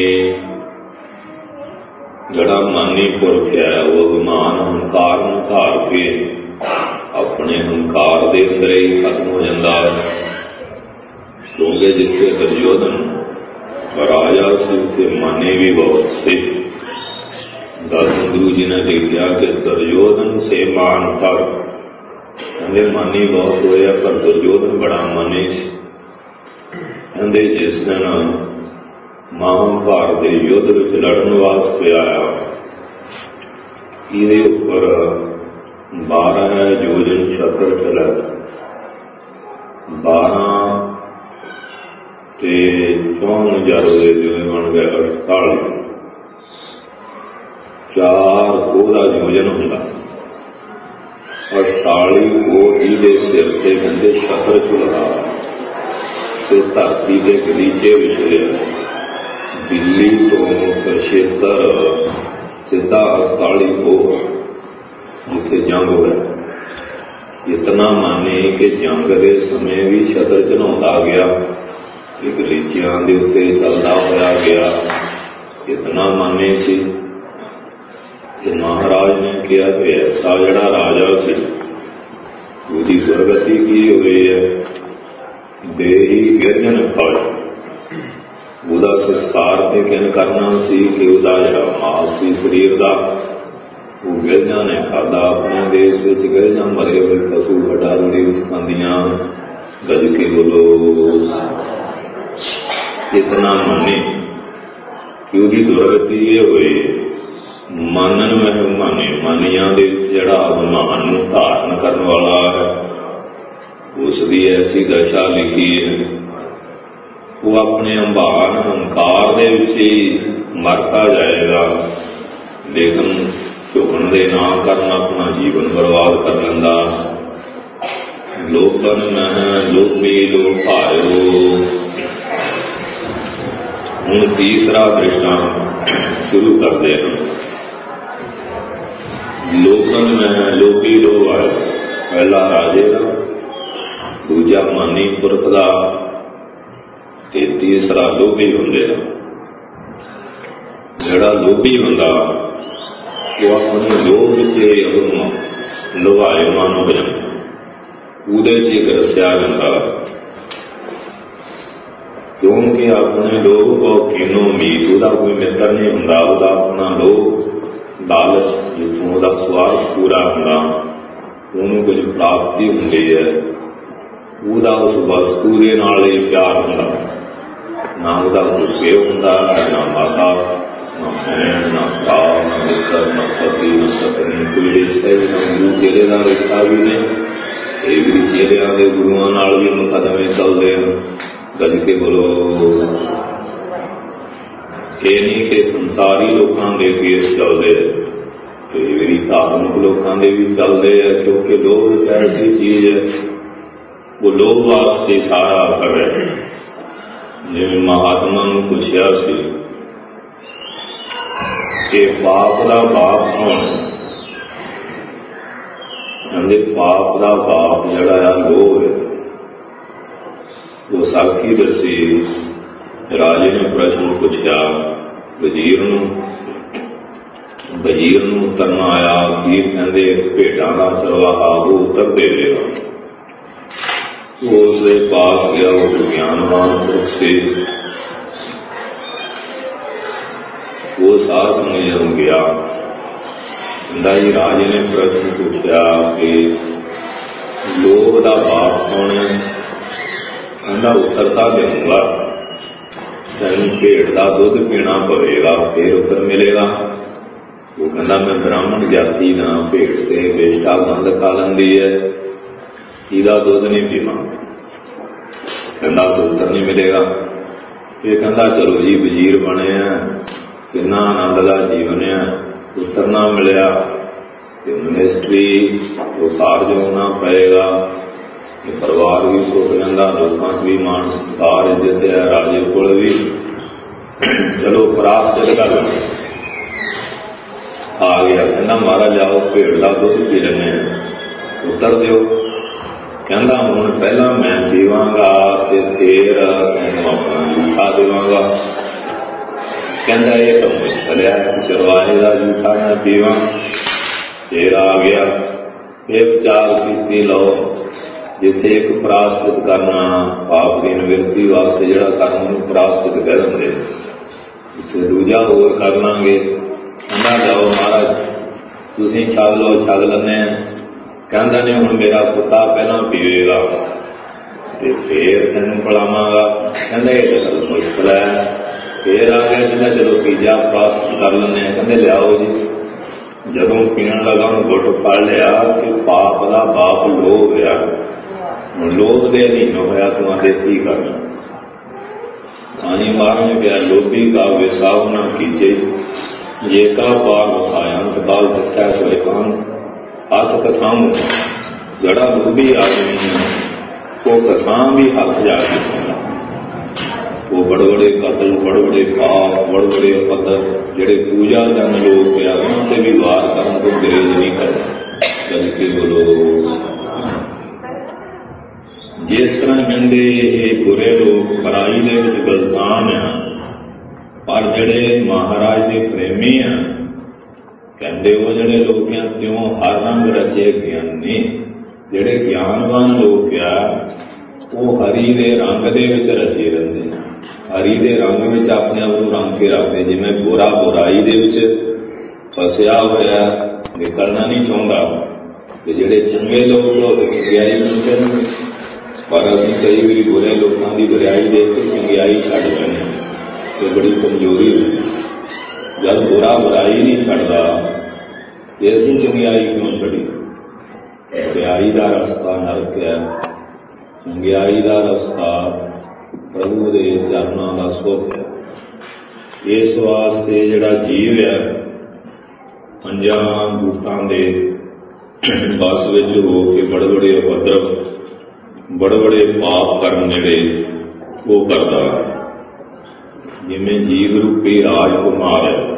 ਜਿਹੜਾ ਮਾਨੀ ਪੁਰਖ ਹੈ ਉਹ ਅਭਿਮਾਨ ਹੰਕਾਰ ਨੂੰ ਧਾਰ ਕੇ ਆਪਣੇ ਹੰਕਾਰ ਦੇ ਅੰਦਰ ਹੀ ਖਤਮ ਹੋ ਜਾਂਦਾ ਹੈ। ਕਿਉਂਕਿ ਜਿੱਥੇ ਦੁਰਯੋਧਨ ਰਾਜਾ ਸੀ ਉੱਥੇ ਮਾਨੇ ਵੀ ਬਹੁਤ ਸੀ। ਦਸ ਗੁਰੂ ਜੀ ਨੇ ਲਿਖਿਆ ਕਿ ਦੁਰਯੋਧਨ ਸੇ ਮਾਨ ਕਰ ਕਹਿੰਦੇ ਮਾਨੀ ਬਹੁਤ ਹੋਇਆ, ਪਰ ਦੁਰਯੋਧਨ ਬੜਾ ਮਾਨੀ ਸੀ। ਕਹਿੰਦੇ ਜਿਸ ਦਿਨ ਮਹਾਂਭਾਰਤ ਦੇ ਯੁੱਧ ਵਿੱਚ ਲੜਨ ਵਾਸਤੇ ਆਇਆ, ਇਹਦੇ ਉੱਪਰ 12 ਯੋਜਨ ਛਤਰ ਚਲਾ, 12 ਤੇ 54 ਦੇ ਜਿਵੇਂ ਬਣ ਗਏ 48, 4 ਕੋਹ ਦਾ ਯੋਜਨ ਹੁੰਦਾ, 48 ਕੋਹ ਇਹਦੇ ਸਿਰ ਤੇ ਕਹਿੰਦੇ ਛਤਰ ਝੁਲਦਾ ਤੇ ਧਰਤੀ ਦੇ ਗਲੀਚੇ ਵਿਛੜਿਆ। ਦਿੱਲੀ ਤੋਂ ਕੁਰੂਕਸ਼ੇਤਰ ਸਿੱਧਾ 48 ਕੋਹ ਜਿੱਥੇ ਜੰਗ ਹੋਇਆ। ਇਤਨਾ ਮਾਨੇ ਕਿ ਜੰਗ ਦੇ ਸਮੇਂ ਵੀ ਛਤਰ ਚਲਾਉਂਦਾ ਗਿਆ, ਕਿ ਗਲੀਚਿਆਂ ਦੇ ਉੱਤੇ ਚੱਲਦਾ ਹੋਇਆ ਗਿਆ। ਇਤਨਾ ਮਾਨੇ ਸੀ ਕਿ ਮਹਾਰਾਜ ਨੇ ਕਿਹਾ ਕਿ ਐਸਾ ਜਿਹੜਾ ਰਾਜਾ ਸੀ ਉਹਦੀ ਦੁਰਗਤੀ ਕੀ ਹੋਈ ਹੈ, ਦੇਹੀ ਗਿਰਜਨ ਫਲ। ਉਹਦਾ ਸੰਸਕਾਰ ਤੇ ਕਿਨ ਕਰਨਾ ਸੀ ਕਿ ਉਹਦਾ ਜਿਹੜਾ ਮਾਸ ਸੀ ਸਰੀਰ ਦਾ, ਉਹ ਗਿਰਜਾਂ ਨੇ ਖਾਧਾ। ਆਪਣੇ ਦੇਸ਼ ਵਿੱਚ ਗਿਰਜਾਂ ਮਰੇ ਹੋਏ ਪਸ਼ੂ ਹਟਾਰੂੜੀ ਵਿੱਚ ਖਾਂਦੀਆਂ। ਗੱਜ ਕੇ ਬੋਲੋ। ਇਤਨਾ ਮੰਨੇ ਕਿ ਉਹਦੀ ਦੁਰਗਤੀ ਇਹ ਹੋਈ। ਮਾਨਨ ਮਹਿਮਾਨੇ, ਮਾਨੀਆਂ ਦੇ ਵਿੱਚ ਜਿਹੜਾ ਅਭਿਮਾਨ ਨੂੰ ਧਾਰਨ ਕਰਨ ਵਾਲਾ ਹੈ, ਉਸ ਦੀ ਐਸੀ ਦਸ਼ਾ ਲਿਖੀ ਹੈ। ਉਹ ਆਪਣੇ ਅੰਬਾਰ ਹੰਕਾਰ ਦੇ ਵਿੱਚ ਹੀ ਮਰਦਾ ਜਾਏਗਾ, ਲੇਕਿਨ ਝੁਕਣ ਦੇ ਨਾ ਕਰਨ ਆਪਣਾ ਜੀਵਨ ਬਰਬਾਦ ਕਰ ਲੈਂਦਾ। ਲੋਕਨ ਮਹਿ ਲੋਭੀ ਲੋਭਾਇਓ। ਹੁਣ ਤੀਸਰਾ ਦ੍ਰਿਸ਼ਟਾਂਤ ਸ਼ੁਰੂ ਕਰਦੇ ਹਨ। ਲੋਕਨ ਮਹਿ ਲੋਭੀ ਲੋਭਾਇਓ, ਪਹਿਲਾ ਰਾਜੇ ਦਾ, ਦੂਜਾ ਮਾਨੀ ਪੁਰਖ ਦਾ ਤੇ ਤੀਸਰਾ ਲੋਭੀ ਹੁੰਦੇ ਦਾ। ਜਿਹੜਾ ਲੋਭੀ ਹੁੰਦਾ ਉਹ ਆਪਣੇ ਲੋਭ ਵਿੱਚ ਉਹਨੂੰ ਲੋਭਾਇਮਾਨ ਹੋ ਜਾਂਦਾ, ਉਹਦੇ 'ਚ ਇੱਕ ਰਸਿਆ ਜਾਂਦਾ। ਕਿਉਂਕਿ ਆਪਣੇ ਲੋਭ ਤੋਂ ਕਿਨੋਂ ਉਮੀਦ, ਉਹਦਾ ਕੋਈ ਮਿੱਤਰ ਨਹੀਂ ਹੁੰਦਾ। ਉਹਦਾ ਆਪਣਾ ਲੋਭ ਲਾਲਚ, ਜਿੱਥੋਂ ਉਹਦਾ ਸਵਾਰਥ ਪੂਰਾ ਹੁੰਦਾ, ਉਹਨੂੰ ਕੁਝ ਪ੍ਰਾਪਤੀ ਹੁੰਦੀ ਹੈ, ਉਹਦਾ ਉਸ ਵਸਤੂ ਦੇ ਨਾਲ ਹੀ ਪਿਆਰ ਹੁੰਦਾ। ਨਾ ਉਹਦਾ ਕੋਈ ਪਿਓ ਹੁੰਦਾ, ਨਾ ਮਾਤਾ, ਨਾ ਭੈਣ, ਨਾ ਭਰਾ, ਨਾ ਮਿੱਤਰ, ਨਾ ਪਤੀ, ਨਾ ਪਤਨੀ, ਕੋਈ ਰਿਸ਼ਤਾ ਹੀ ਨਾ। ਗੁਰੂ ਚੇਲੇ ਦਾ ਰਿਸ਼ਤਾ ਵੀ ਨਹੀਂ। ਇਹ ਵੀ ਚੇਲਿਆਂ ਦੇ ਗੁਰੂਆਂ ਨਾਲ ਵੀ ਮੁਕੱਦਮੇ ਚੱਲਦੇ ਹਨ। ਗੱਜ ਕੇ ਬੋਲੋ। ਇਹ ਨਹੀਂ ਕਿ ਸੰਸਾਰੀ ਲੋਕਾਂ ਦੇ ਕੇਸ ਚੱਲਦੇ, ਕਈ ਵਾਰੀ ਧਾਰਮਿਕ ਲੋਕਾਂ ਦੇ ਵੀ ਚੱਲਦੇ ਹੈ। ਕਿਉਂਕਿ ਲੋਭ ਇੱਕ ਐਸੀ ਚੀਜ਼ ਹੈ, ਉਹ ਲੋਭ ਵਾਸਤੇ ਸਾਰਾ ਕਰ ਹੈ। ਜਿਵੇਂ ਮਹਾਤਮਾ ਨੂੰ ਪੁੱਛਿਆ ਸੀ ਕਿ ਪਾਪ ਦਾ ਬਾਪ ਕੌਣ? ਕਹਿੰਦੇ ਪਾਪ ਦਾ ਬਾਪ ਜਿਹੜਾ ਆ ਲੋਭ ਹੈ। ਉਹ ਸਾਖੀ ਦੱਸੀ। ਰਾਜੇ ਨੇ ਪ੍ਰਸ਼ਨ ਪੁੱਛਿਆ ਵਜ਼ੀਰ ਨੂੰ। ਵਜ਼ੀਰ ਨੂੰ ਉਤਰਨਾ ਆਇਆ। ਵਜ਼ੀਰ ਕਹਿੰਦੇ ਭੇਡਾਂ ਦਾ ਚਰਵਾਹਾ ਉਹ ਉੱਤਰ ਦੇਵੇਗਾ। ਉਸ ਦੇ ਪਾਸ ਗਿਆ। ਉਹ ਗਿਆਨਵਾਨ ਪੁਰਖ ਸੀ। ਉਹ ਸਾਧ ਸੰਗਤ ਨੂੰ ਗਿਆ। ਕਹਿੰਦਾ ਜੀ ਰਾਜੇ ਨੇ ਪ੍ਰਸ਼ਨ ਪੁੱਛਿਆ ਕਿ ਲੋਭ ਦਾ ਬਾਪ ਕੌਣ ਹੈ? ਕਹਿੰਦਾ ਉੱਤਰ ਤਾਂ ਦੇਊਗਾ, ਤੈਨੂੰ ਭੇਡ ਦਾ ਦੁੱਧ ਪੀਣਾ ਪਵੇਗਾ ਫਿਰ ਉੱਤਰ ਮਿਲੇਗਾ। ਉਹ ਕਹਿੰਦਾ ਮੈਂ ਬ੍ਰਾਹਮਣ ਜਾਤੀ ਦਾ, ਭੇਡ ਤੇ ਬੇਸ਼ਾ ਗੰਧ ਖਾ ਲੈਂਦੀ ਹੈ, ਇਹਦਾ ਦੁੱਧ ਨਹੀਂ ਪੀਣਾ। ਕਹਿੰਦਾ ਉੱਤਰ ਨਹੀਂ ਮਿਲੇਗਾ। ਇਹ ਕਹਿੰਦਾ ਚਲੋ ਜੀ ਵਜ਼ੀਰ ਬਣਿਆ, ਕਿੰਨਾ ਆਨੰਦ ਦਾ ਜੀਵਨ ਹੈ, ਉੱਤਰ ਨਾ ਮਿਲਿਆ ਤੇ ਮਿਨਿਸਟਰੀ ਤੋਂ ਕਾਰਜ ਹੋਣਾ ਪਏਗਾ। ਪਰਿਵਾਰ ਵੀ ਸੁੱਕ ਜਾਂਦਾ, ਲੋਕਾਂ 'ਚ ਵੀ ਮਾਣ ਸਤਿਕਾਰ ਇੱਜ਼ਤ ਹੈ, ਰਾਜੇ ਕੋਲ ਵੀ। ਚਲੋ ਪ੍ਰਾਸ਼ਚਿਤ ਕਰ ਆ ਗਿਆ। ਕਹਿੰਦਾ ਮਹਾਰਾਜ ਆਓ ਭੇਡ ਦਾ ਦੁੱਧ ਪੀ ਲੈਂਦੇ ਹਾਂ, ਉੱਤਰ ਦਿਓ। ਕਹਿੰਦਾ ਹੁਣ ਪਹਿਲਾਂ ਮੈਂ ਪੀਵਾਂਗਾ ਤੇ ਫਿਰ ਤੈਨੂੰ ਆਪਣਾ ਜੂਠਾ ਦੇਵਾਂਗਾ। ਕਹਿੰਦਾ ਇਹ ਤਾਂ ਮੁਸ਼ਕਲ ਹੈ, ਚਰਵਾਹੇ ਦਾ ਜੂਠਾ ਮੈਂ ਪੀਵਾਂ। ਫਿਰ ਆ ਗਿਆ। ਇਹ ਵਿਚਾਰ ਕੀਤੀ ਲਓ, ਜਿੱਥੇ ਇੱਕ ਪ੍ਰਾਸ਼ਚਿਤ ਕਰਨਾ ਪਾਪ ਦੀ ਨਿਵਰਤੀ ਵਾਸਤੇ ਜਿਹੜਾ ਕਰਮ ਨੂੰ ਪ੍ਰਾਸ਼ਚਿਤ ਕਹਿ ਦਿੰਦੇ, ਉੱਥੇ ਦੂਜਾ ਹੋਰ ਕਰ ਲਾਂਗੇ। ਕਹਿੰਦਾ ਜਾਓ ਮਹਾਰਾਜ ਤੁਸੀਂ ਛਕ ਲਓ, ਛਕ ਲੈਂਦੇ ਹਾਂ। ਕਹਿੰਦਾ ਨੇ ਹੁਣ ਮੇਰਾ ਕੁੱਤਾ ਪਹਿਲਾਂ ਪੀਵੇਗਾ ਤੇ ਫੇਰ ਤੈਨੂੰ ਪਿਲਾਵਾਂਗਾ। ਕਹਿੰਦਾ ਇਹ ਤਾਂ ਗੱਲ ਮੁਸ਼ਕਿਲ ਹੈ। ਫੇਰ ਆ ਗਿਆ ਕਹਿੰਦਾ ਚਲੋ ਤੀਜਾ ਪ੍ਰਾਪਤ ਕਰ ਲੈਂਦੇ ਹਾਂ। ਕਹਿੰਦੇ ਲਿਆਓ ਜੀ। ਜਦੋਂ ਪੀਣ ਲੱਗਾ ਉਹਨੂੰ ਗੁੱਟ ਫੜ ਲਿਆ ਕਿ ਪਾਪ ਦਾ ਬਾਪ ਲੋਭ ਹੋਇਆ, ਹੁਣ ਲੋਭ ਦੇ ਅਧੀਨ ਹੋਇਆ, ਤੂੰ ਆਦੇ ਕੀ ਕਰਨਾ। ਆਣੀ ਮਾਰਨ ਪਿਆ ਲੋਭੀ ਕਾ ਵਿਸਾਵ ਨਾ ਕੀਜੇ, ਜੇ ਕਾ ਪਾਰ ਵਸਾਇਆ ਅੰਤਕਾਲ ਦਿੱਤਾ ਸੋਇਕਾਨ। ਹੱਥ ਕਥਾਂ ਜਿਹੜਾ ਲੋਭੀ ਆਦਮੀ ਹੈ ਉਹ ਕਥਾਂ ਵੀ ਹੱਥ ਜਾ ਕੇ ਪਾਉਂਦਾ। ਉਹ ਬੜੇ ਬੜੇ ਕਤਲ, ਬੜੇ ਬੜੇ ਪਾਪ, ਬੜੇ ਬੜੇ ਪੱਧਰ ਜਿਹੜੇ ਪੂਜਾ ਕਰਨ ਲੋਕ ਪਿਆ ਉਹਨਾਂ ਤੇ ਵੀ ਵਾਰ ਕਰਨ ਤੋਂ ਗਰੇਜ ਨਹੀਂ ਕਰਦਾ। ਬਲਕਿ ਬੋਲੋ ਜਿਸ ਤਰ੍ਹਾਂ ਕਹਿੰਦੇ ਇਹ ਬੁਰੇ ਲੋਕ ਪਰਾਈ ਦੇ ਵਿੱਚ ਗਲਤਾਨ ਆ, ਪਰ ਜਿਹੜੇ ਮਹਾਰਾਜ ਦੇ ਪ੍ਰੇਮੀ ਆ ਕਹਿੰਦੇ ਉਹ ਜਿਹੜੇ ਲੋਕ ਆ ਕਿਉਂ ਹਰ ਰੰਗ ਰਚੇ ਗਿਆਨੀ। ਜਿਹੜੇ ਗਿਆਨਵਾਨ ਲੋਕ ਆ ਉਹ ਹਰੀ ਦੇ ਰੰਗ ਦੇ ਵਿੱਚ ਰਚੇ ਰਹਿੰਦੇ, ਹਰੀ ਦੇ ਰੰਗ ਵਿੱਚ ਆਪਣੇ ਆਪ ਨੂੰ ਰੰਗ ਕੇ ਰੱਖਦੇ। ਜਿਵੇਂ ਗੋਰਾ ਬੁਰਾਈ ਦੇ ਵਿੱਚ ਫਸਿਆ ਹੋਇਆ ਨਿਕਲਣਾ ਨਹੀਂ ਚਾਹੁੰਦਾ, ਤੇ ਜਿਹੜੇ ਚੰਗੇ ਲੋਕ ਚੰਗਿਆਈ ਨੂੰ ਕਹਿੰਦੇ, ਪਰ ਅਸੀਂ ਕਈ ਵਾਰੀ ਬੁਰੇ ਲੋਕਾਂ ਦੀ ਬੁਰਾਈ ਦੇਖ ਕੇ ਚੰਗਿਆਈ ਛੱਡ ਜਾਂਦੇ ਤੇ ਬੜੀ ਕਮਜ਼ੋਰੀ ਹੁੰਦੀ। ਜਦ ਬੁਰਾ ਬੁਰਾਈ ਨਹੀਂ ਛੱਡਦਾ ਤੇ ਅਸੀਂ ਚੰਗਿਆਈ ਕਿਉਂ ਛੱਡੀ। ਬੁਰਾਈ ਦਾ ਰਸਤਾ ਨਰਕ ਹੈ, ਚੰਗਿਆਈ ਦਾ ਰਸਤਾ ਪ੍ਰਭੂ ਦੇ ਚਰਨਾਂ ਦਾ ਸੁੱਖ ਹੈ। ਇਸ ਵਾਸਤੇ ਜਿਹੜਾ ਜੀਵ ਹੈ ਪੰਜਾਂ ਭੂਤਾਂ ਦੇ ਬਸ ਵਿੱਚ ਹੋ ਕੇ ਬੜੇ ਬੜੇ ਉਪਦਰਵ, ਬੜੇ ਬੜੇ ਪਾਪ ਕਰਨ ਜਿਹੜੇ ਉਹ ਕਰਦਾ। ਜਿਵੇਂ ਜੀਵ ਰੂਪੀ ਰਾਜਕੁਮਾਰ ਹੈ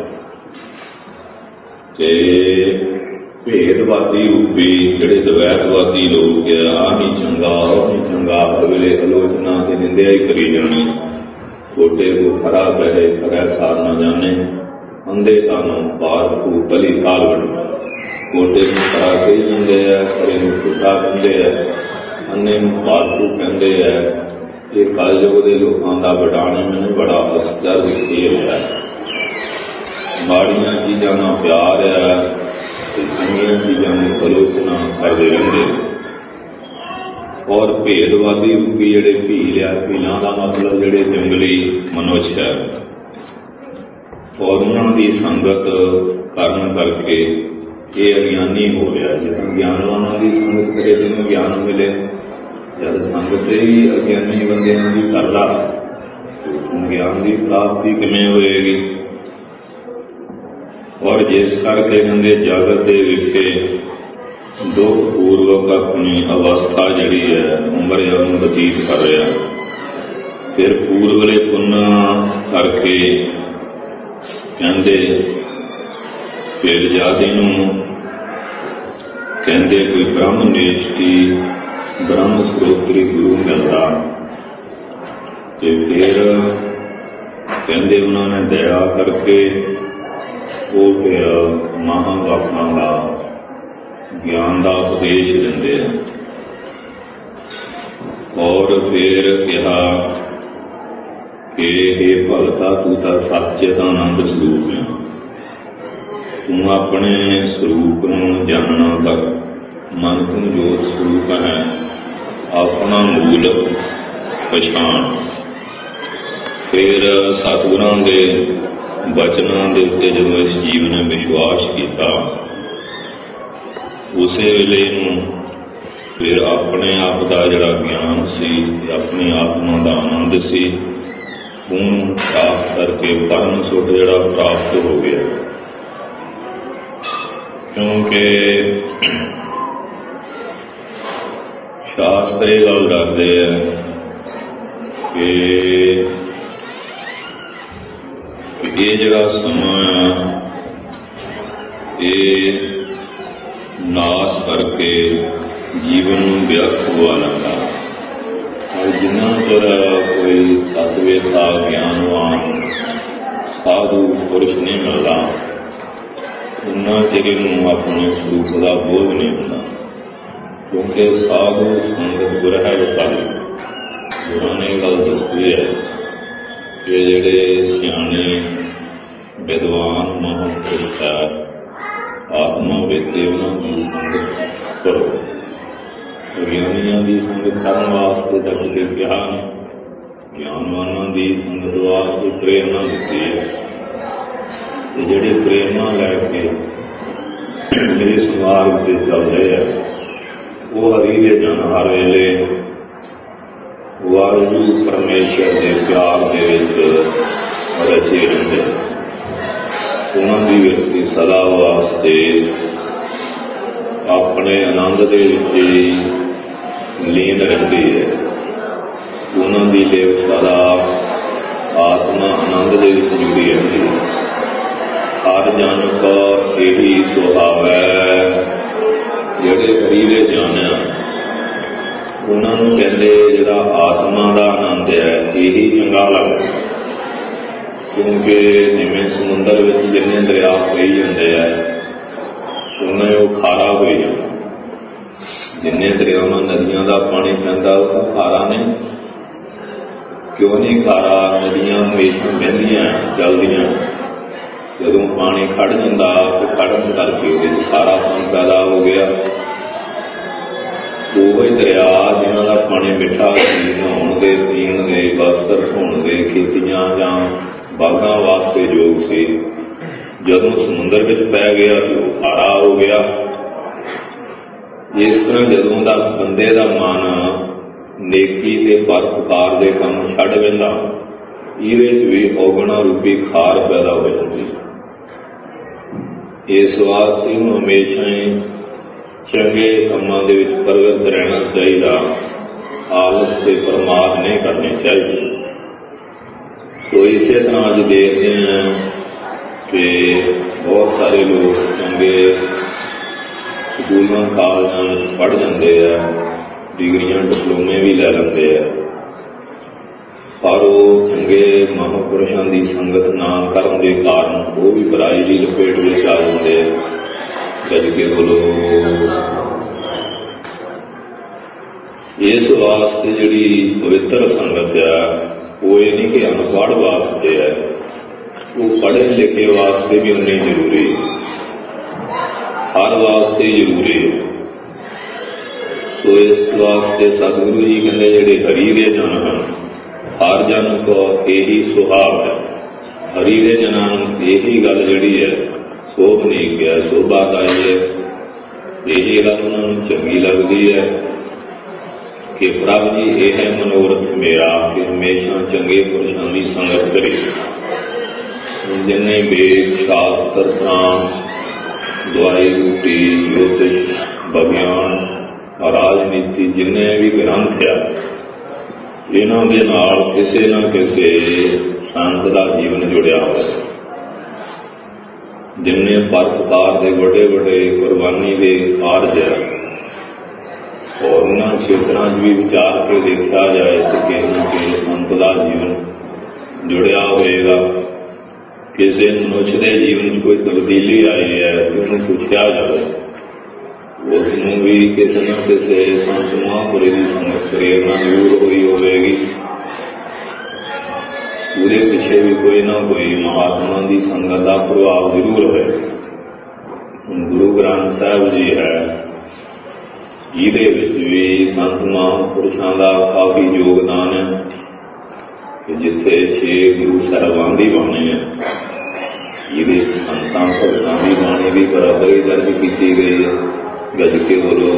ਤੇ ਭੇਦਵਾਦੀ ਰੂਪੀ ਜਿਹੜੇ ਦਵੈਤਵਾਦੀ ਲੋਕ ਆ, ਆਹ ਨਹੀਂ ਚੰਗਾ ਉਹ ਨਹੀਂ ਚੰਗਾ, ਹਰ ਵੇਲੇ ਆਲੋਚਨਾ ਤੇ ਨਿੰਦਿਆ ਹੀ ਕਰੀ ਜਾਣੀ। ਛੋਟੇ ਕੋ ਖਰਾ ਕਹੇ ਖਰਾ ਸਾਰ ਨਾ ਜਾਣੇ, ਅੰਧੇ ਕਾਨੂੰ ਪਾਰ ਕੋ ਬਲੀ ਕਾਲ ਵੜ। ਛੋਟੇ ਨੂੰ ਖਰਾ ਕਹੀ ਜਾਂਦੇ ਆ, ਖਰੇ ਨੂੰ ਛੋਟਾ ਕਹਿੰਦੇ ਆ, ਅੰਨੇ ਨੂੰ ਪਾਲਤੂ ਕਹਿੰਦੇ ਆ। ਇਹ ਕਲਯੁਗ ਦੇ ਲੋਕਾਂ ਦਾ ਵਡਾਣੇ ਮੈਨੂੰ ਬੜਾ ਅਸਚਰਜ ਖੇਲ ਹੈ। ਮਾੜੀਆਂ ਚੀਜ਼ਾਂ ਨਾਲ ਪਿਆਰ ਹੈ ਤੇ ਚੰਗੀਆਂ ਚੀਜ਼ਾਂ ਨੂੰ ਆਲੋਚਨਾ ਕਰਦੇ ਰਹਿੰਦੇ। ਔਰ ਭੇਦਵਾਦੀ ਰੂਪੀ ਜਿਹੜੇ ਭੀਲ ਆ, ਭੀਲਾਂ ਦਾ ਮਤਲਬ ਜਿਹੜੇ ਜੰਗਲੀ ਮਨੁੱਖ ਹੈ, ਔਰ ਉਹਨਾਂ ਦੀ ਸੰਗਤ ਕਰਨ ਕਰਕੇ ਇਹ ਅਗਿਆਨੀ ਹੋ ਰਿਹਾ। ਜਦੋਂ ਗਿਆਨਵਾਨਾਂ ਦੀ ਸੰਗਤ ਕਰੇ ਜਿਹਨੂੰ ਗਿਆਨ ਮਿਲੇ, ਜਦ ਸੰਗਤ ਹੀ ਅਗਿਆਨੀ ਬੰਦਿਆਂ ਦੀ ਕਰਦਾ ਗਿਆਨ ਦੀ ਪ੍ਰਾਪਤੀ ਕਿਵੇਂ ਹੋਏਗੀ। ਔਰ ਜਿਸ ਕਰਕੇ ਕਹਿੰਦੇ ਜਗਤ ਦੇ ਵਿਖੇ ਦੁੱਖ ਪੂਰਵਕ ਆਪਣੀ ਅਵਸਥਾ ਜਿਹੜੀ ਹੈ ਉਮਰ ਨੂੰ ਬਤੀਤ ਕਰ ਰਿਹਾ, ਫਿਰ ਪੂਰਵਲੇ ਪੁੰਨਾਂ ਕਰਕੇ ਕਹਿੰਦੇ ਫਿਰ ਜਾਦੀ ਨੂੰ ਕਹਿੰਦੇ ਕੋਈ ਬ੍ਰਹਮ ਨੇਸ਼ਟੀ ਬ੍ਰਹਮ ਸਰੋਤਰੀ ਗੁਰੂ ਮਿਲਦਾ। ਤੇ ਫਿਰ ਕਹਿੰਦੇ ਉਹਨਾਂ ਨੇ ਦਇਆ ਕਰਕੇ ਉਹ ਫਿਰ ਮਹਾਂਵਾਕਾਂ ਦਾ ਗਿਆਨ ਦਾ ਉਪਦੇਸ਼ ਦਿੰਦੇ ਆ। ਔਰ ਫਿਰ ਕਿਹਾ ਕਿ ਇਹ ਭਗਤਾ ਤੂੰ ਤਾਂ ਸੱਚ ਦਾ ਆਨੰਦ ਸਰੂਪ ਹੈ, ਤੂੰ ਆਪਣੇ ਸਰੂਪ ਨੂੰ ਜਾਣਨਾ ਤੱਕ ਮਨ ਤੋਂ ਜੋਤ ਸਰੂਪ ਹੈ, ਆਪਣਾ ਮੂਲ ਪਛਾਣ। ਫਿਰ ਸਤਿਗੁਰਾਂ ਦੇ ਬਚਨਾਂ ਦੇ ਉੱਤੇ ਜਦੋਂ ਇਸ ਜੀਵ ਨੇ ਵਿਸ਼ਵਾਸ ਕੀਤਾ, ਉਸੇ ਵੇਲੇ ਨੂੰ ਫਿਰ ਆਪਣੇ ਆਪ ਦਾ ਜਿਹੜਾ ਗਿਆਨ ਸੀ, ਆਪਣੀ ਆਤਮਾ ਦਾ ਆਨੰਦ ਸੀ, ਉਹਨੂੰ ਪ੍ਰਾਪਤ ਕਰਕੇ ਪਰਮ ਸੁਖ ਜਿਹੜਾ ਪ੍ਰਾਪਤ ਹੋ ਗਿਆ। ਕਿਉਂਕਿ ਸ਼ਾਸਤਰ ਇਹ ਗੱਲ ਦੱਸਦੇ ਆ ਕਿ ਇਹ ਜਿਹੜਾ ਸਮਾਂ ਆ ਇਹ ਨਾਸ ਕਰਕੇ ਜੀਵਨ ਨੂੰ ਵਿਅਰਥ ਗਵਾ ਲੈਂਦਾ। ਔਰ ਜਿੰਨਾ ਚਿਰ ਕੋਈ ਸਤਿਵੇਤਾ ਗਿਆਨਵਾਨ ਸਾਧੂ ਪੁਰਸ਼ ਨਹੀਂ ਮਿਲਦਾ, ਉਹਨਾਂ ਚਿਰ ਨੂੰ ਆਪਣੇ ਸਰੂਪ ਦਾ ਬੋਧ ਨਹੀਂ ਹੁੰਦਾ। ਕਿਉਂਕਿ ਸਾਧੂ ਸੰਗਤ ਗੁਰ ਹੈ ਵਿਚਾਰੀ। ਗੁਰਾਂ ਨੇ ਗੱਲ ਦੱਸੀ ਹੈ ਕਿ ਜਿਹੜੇ ਸਿਆਣੇ ਵਿਦਵਾਨ ਮਹਾਂਪੁਰਸ਼ ਹੈ, ਆਤਮਾ ਵੇਤੇ ਉਹਨਾਂ ਦੀ ਸੰਗਤ करो। ज्ञानियों की संगत करने वास्ते तक के कहा ने, ज्ञानवानों की संगत वास्ते प्रेरणा दी है। जिहड़े प्रेरणा लैके इस मार्ग से चल रहे हैं वो हरी दे जन हर वेले वाहिगुरू परमेश्वर के प्यार के रचे रहते। उन्होंने व्यक्ति सदा वास्ते अपने आनंद के लीन रहती है। उन्होंने लिव सदा आत्मा आनंद के जुड़ी रहती है। हर जन का यही सुभाव है। ਜਿਹੜੇ ਹਰੀਰੇ ਜਾਣਿਆ ਉਹਨਾਂ ਨੂੰ ਕਹਿੰਦੇ ਜਿਹੜਾ ਆਤਮਾ ਦਾ ਆਨੰਦ ਹੈ ਇਹੀ ਚੰਗਾ ਲੱਗਦਾ। ਕਿਉਂਕਿ ਜਿਵੇਂ ਸਮੁੰਦਰ ਵਿੱਚ ਜਿੰਨੇ ਦਰਿਆ ਪਈ ਜਾਂਦੇ ਆ ਉਹਨਾਂ ਉਹ ਖਾਰਾ ਹੋਈ ਜਾਂਦਾ। ਜਿੰਨੇ ਦਰਿਆਵਾਂ ਨਦੀਆਂ ਦਾ ਪਾਣੀ ਪੈਂਦਾ ਉਹ ਤਾਂ ਖਾਰਾ ਨਹੀਂ। ਕਿਉਂ ਨਹੀਂ ਖਾਰਾ? ਨਦੀਆਂ ਹਮੇਸ਼ਾ ਵਹਿੰਦੀਆਂ ਚੱਲਦੀਆਂ। ਜਦੋਂ ਪਾਣੀ ਖੜ ਜਾਂਦਾ ਤੇ ਖੜਨ ਕਰਕੇ ਉਹਦੇ ਚ ਖਾਰਾਪਨ ਪੈਦਾ ਹੋ ਗਿਆ। ਉਹ ਹੀ ਦਰਿਆ ਜਿਨ੍ਹਾਂ ਦਾ ਪਾਣੀ ਮਿੱਠਾ ਨਹਾਉਣ ਦੇ, ਪੀਣ ਦੇ, ਵਸਤਰ ਧੋਣ ਦੇ, ਖੇਤੀਆਂ ਜਾਂ ਬਾਗਾਂ ਵਾਸਤੇ ਯੋਗ ਸੀ, ਜਦੋਂ ਸਮੁੰਦਰ ਵਿੱਚ ਪੈ ਗਿਆ ਤੇ ਉਹ ਖਾਰਾ ਹੋ ਗਿਆ। ਇਸ ਤਰ੍ਹਾਂ ਜਦੋਂ ਦਾ ਬੰਦੇ ਦਾ ਮਨ ਨੇਕੀ ਤੇ ਪਰਉਪਕਾਰ ਦੇ ਕੰਮ ਛੱਡ ਪੈਂਦਾ, ਇਹਦੇ ਚ ਵੀ ਔਗਣਾ ਰੂਪੀ ਖਾਰ ਪੈਦਾ ਹੋ ਜਾਂਦੀ। इस वास्ते हमेशा ही चंगे कामों के प्रवृत्त रहना चाहिए। आलस से प्रमाद नहीं करने चाहिए। तो इस तरह अज देखते हैं कि बहुत सारे लोग चंगे स्कूलों कॉलेजों पढ़ जाते हैं, डिग्रियां डिप्लोमे भी ले लेंगे हैं, पर वो चंगे महापुरुषों की संगत ना करने के कारण वो भी बुराई की लपेट में आ जाते हैं। गज के बोलो। इस वास्ते जी पवित्र संगत है वो ये नहीं कि अनपढ़ वास्ते है, वो पढ़े लिखे वास्ते भी उन्नी जरूरी, हर वास्ते जरूरी है। तो इस वास्ते सतगुरु जी कहते जेडे हरी दे जन हैं हर जन को यही सुभाव है। हरी दे जना यही गल जी है शोभ नहीं गया शोभादाई है। यही गल उन्होंने चंगी लगती है कि प्रभु जी ये है मनोरथ मेरा कि हमेशा चंगे पुरुषों की संगत करे। जिन्हें वेद शास्त्र प्राण दवाई बूटी ज्योतिष विज्ञान और राजनीति जिन्हें भी ग्रंथ है इन्हों के नाल किसी न किसी संत का जीवन जुड़िया हो। जिन्ने परोपकार के बड़े बड़े कुर्बानी के कारज है और उन्होंने क्षेत्रों भी विचार के देखा जाए तो किसी न किसी संत का जीवन जुड़िया होएगा। किसी मनुष्य के जीवन कोई तब्दीली आई है तो उन्हें पूछा जाए, उसनों भी किसी न किसी संत महापुरुष की संगत प्रेरणा जरूर हुई होगी। पूरे पिछे भी कोई ना कोई महात्मा की संगत का प्रभाव जरूर है। गुरु ग्रंथ साहब जी है जिहदे विच भी संत महापुरुषों का काफी योगदान है। जिथे 6 गुरु साहिबान की बाणी है जिहदे संतां भगतां की बाणी की बराबरी दर्ज की गई है। गज के बोलो।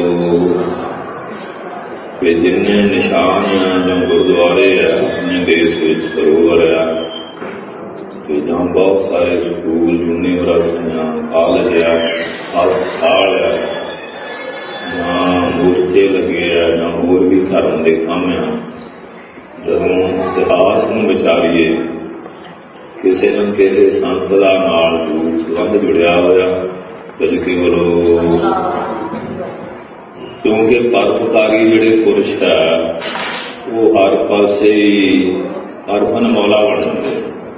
जिन्ने निशान जो गुरुद्वारे है अपने देश में सरोवर है, जहाँ बहुत सारे स्कूल यूनिवर्सिटियां कॉलेज है हस्पताल है, जहाँ मोर्चे लगे है, जहाँ होर भी धर्म के काम है। जदों इतिहास में विचारीए किसी न किसी संत का नाल संबंध जुड़िया होया। गज के बोलो। क्योंकि परोपकारी जिहड़े पुरुष है वो हर पासे अरफन मौला बन जाते।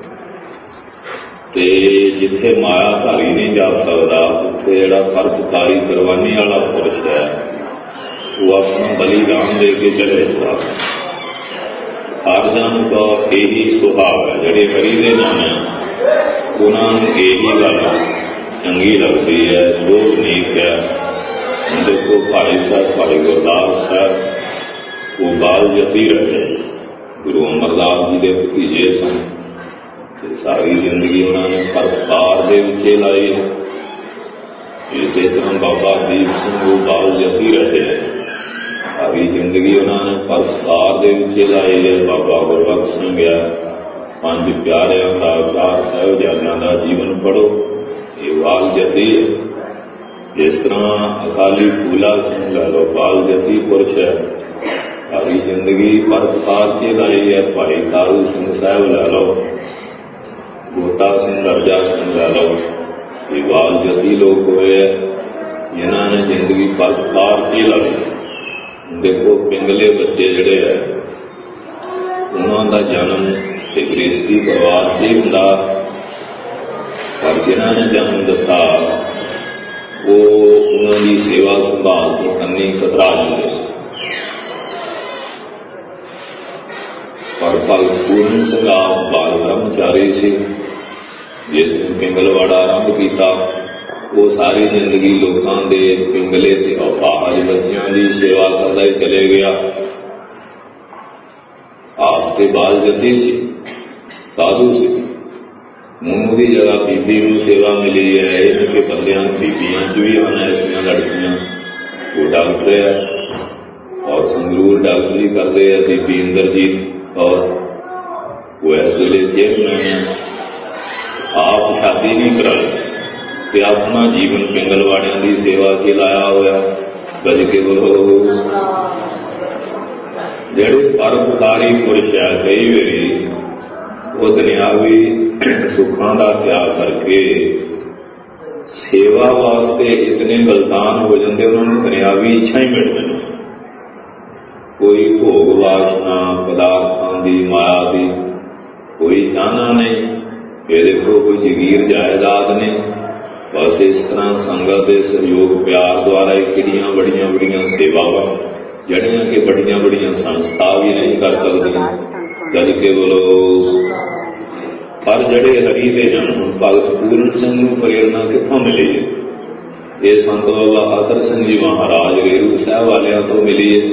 जिथे मायाधारी नहीं जा सकता उत्थे जिहड़ा परोपकारी कुर्बानी वाला पुरुष है वो अपना बलिदान दे के चले जाता। हर जन का यही सुभाव है। जिहड़े हरी दे जन है उन्होंने यही गल चंगी लगती है, शोभ नीक है। देखो भाई साहब, भाई गुरदास साहब, वो बाल जती रहे। गुरु अमरदास जी के भतीजे सन। सारी जिंदगी उन्होंने परोपकार के विचे लाई है। इसे तरह बाबा दीप सिंह वो बाल जती रहे। सारी जिंदगी उन्होंने परोपकार के विचे लाई है। बाबा गुरबख्श सिंह है, 5 प्यारिਆਂ का, 4 साहिबजादिਆਂ का जीवन पढ़ो, ये बाल जती है। जिस तरह अकाली फूला सिंह लै लो, बाल जती पुरुष है। सारी जिंदगी परोपकार से लाई है। भाई तारू सिंह साहब लै लो, गोता सिंह, रजा सिंह लै लो, ये बाल जती लोग हुए। इन्होंने जिंदगी परोपकार से लाई। देखो पिंगले बच्चे जड़े है, उन्होंने जन्म गृहस्थी परिवार से हुंदा, पर जिन्होंने जन्म दिता वो उन्होंने सेवा संभाल तो करनी कतरा जाते। पर भगत पूर्ण सिंह आप बाल ब्रह्मचारी से जिसने पिंगलवाड़ा आरंभ किया, वो सारी जिंदगी लोगों के पिंगले ते अपाहज बच्चों की सेवा करता ही चले गया। आप ते बाल जती सी, साधु सी। मूंह की जगह बीबी को सेवा मिली है। इनके बंदियां बीबियां च भी आना, ऐसिया लड़कियां। वो डॉक्टर है और संगरूर डॉक्टरी करते हैं बीबी इंद्रजीत, और वो इस वे चेयरमैन है। आप शादी नहीं कराई ते अपना जीवन पिंगलवाड़ियां की सेवा से लाया होया। गज के बोलो। जेड़े परोपकारी पुरुष है, कई बारी वो दुनियावी सुखों का त्याग करके सेवा वास्ते इतने गलतान हो जाते, उन्होंने दुनियावी इच्छा ही मिट जाती। कोई भोग वासना पदार्थों की, माया की कोई चाहना नहीं। ये देखो कोई जगीर जायदाद नहीं। बस इस तरह संगत के सहयोग प्यार द्वारा किड़ियां बड़िया बड़िया सेवावां जड़ियां कि बड़िया बड़िया संस्था भी नहीं कर सकती। गज के बोलो। पर जड़े हरी दे जन, भगत पूर्ण सिंह को प्रेरणा कितों मिली है? ये संत बाबा अतर सिंह जी महाराज रेरू साहब वालियां तो मिली है।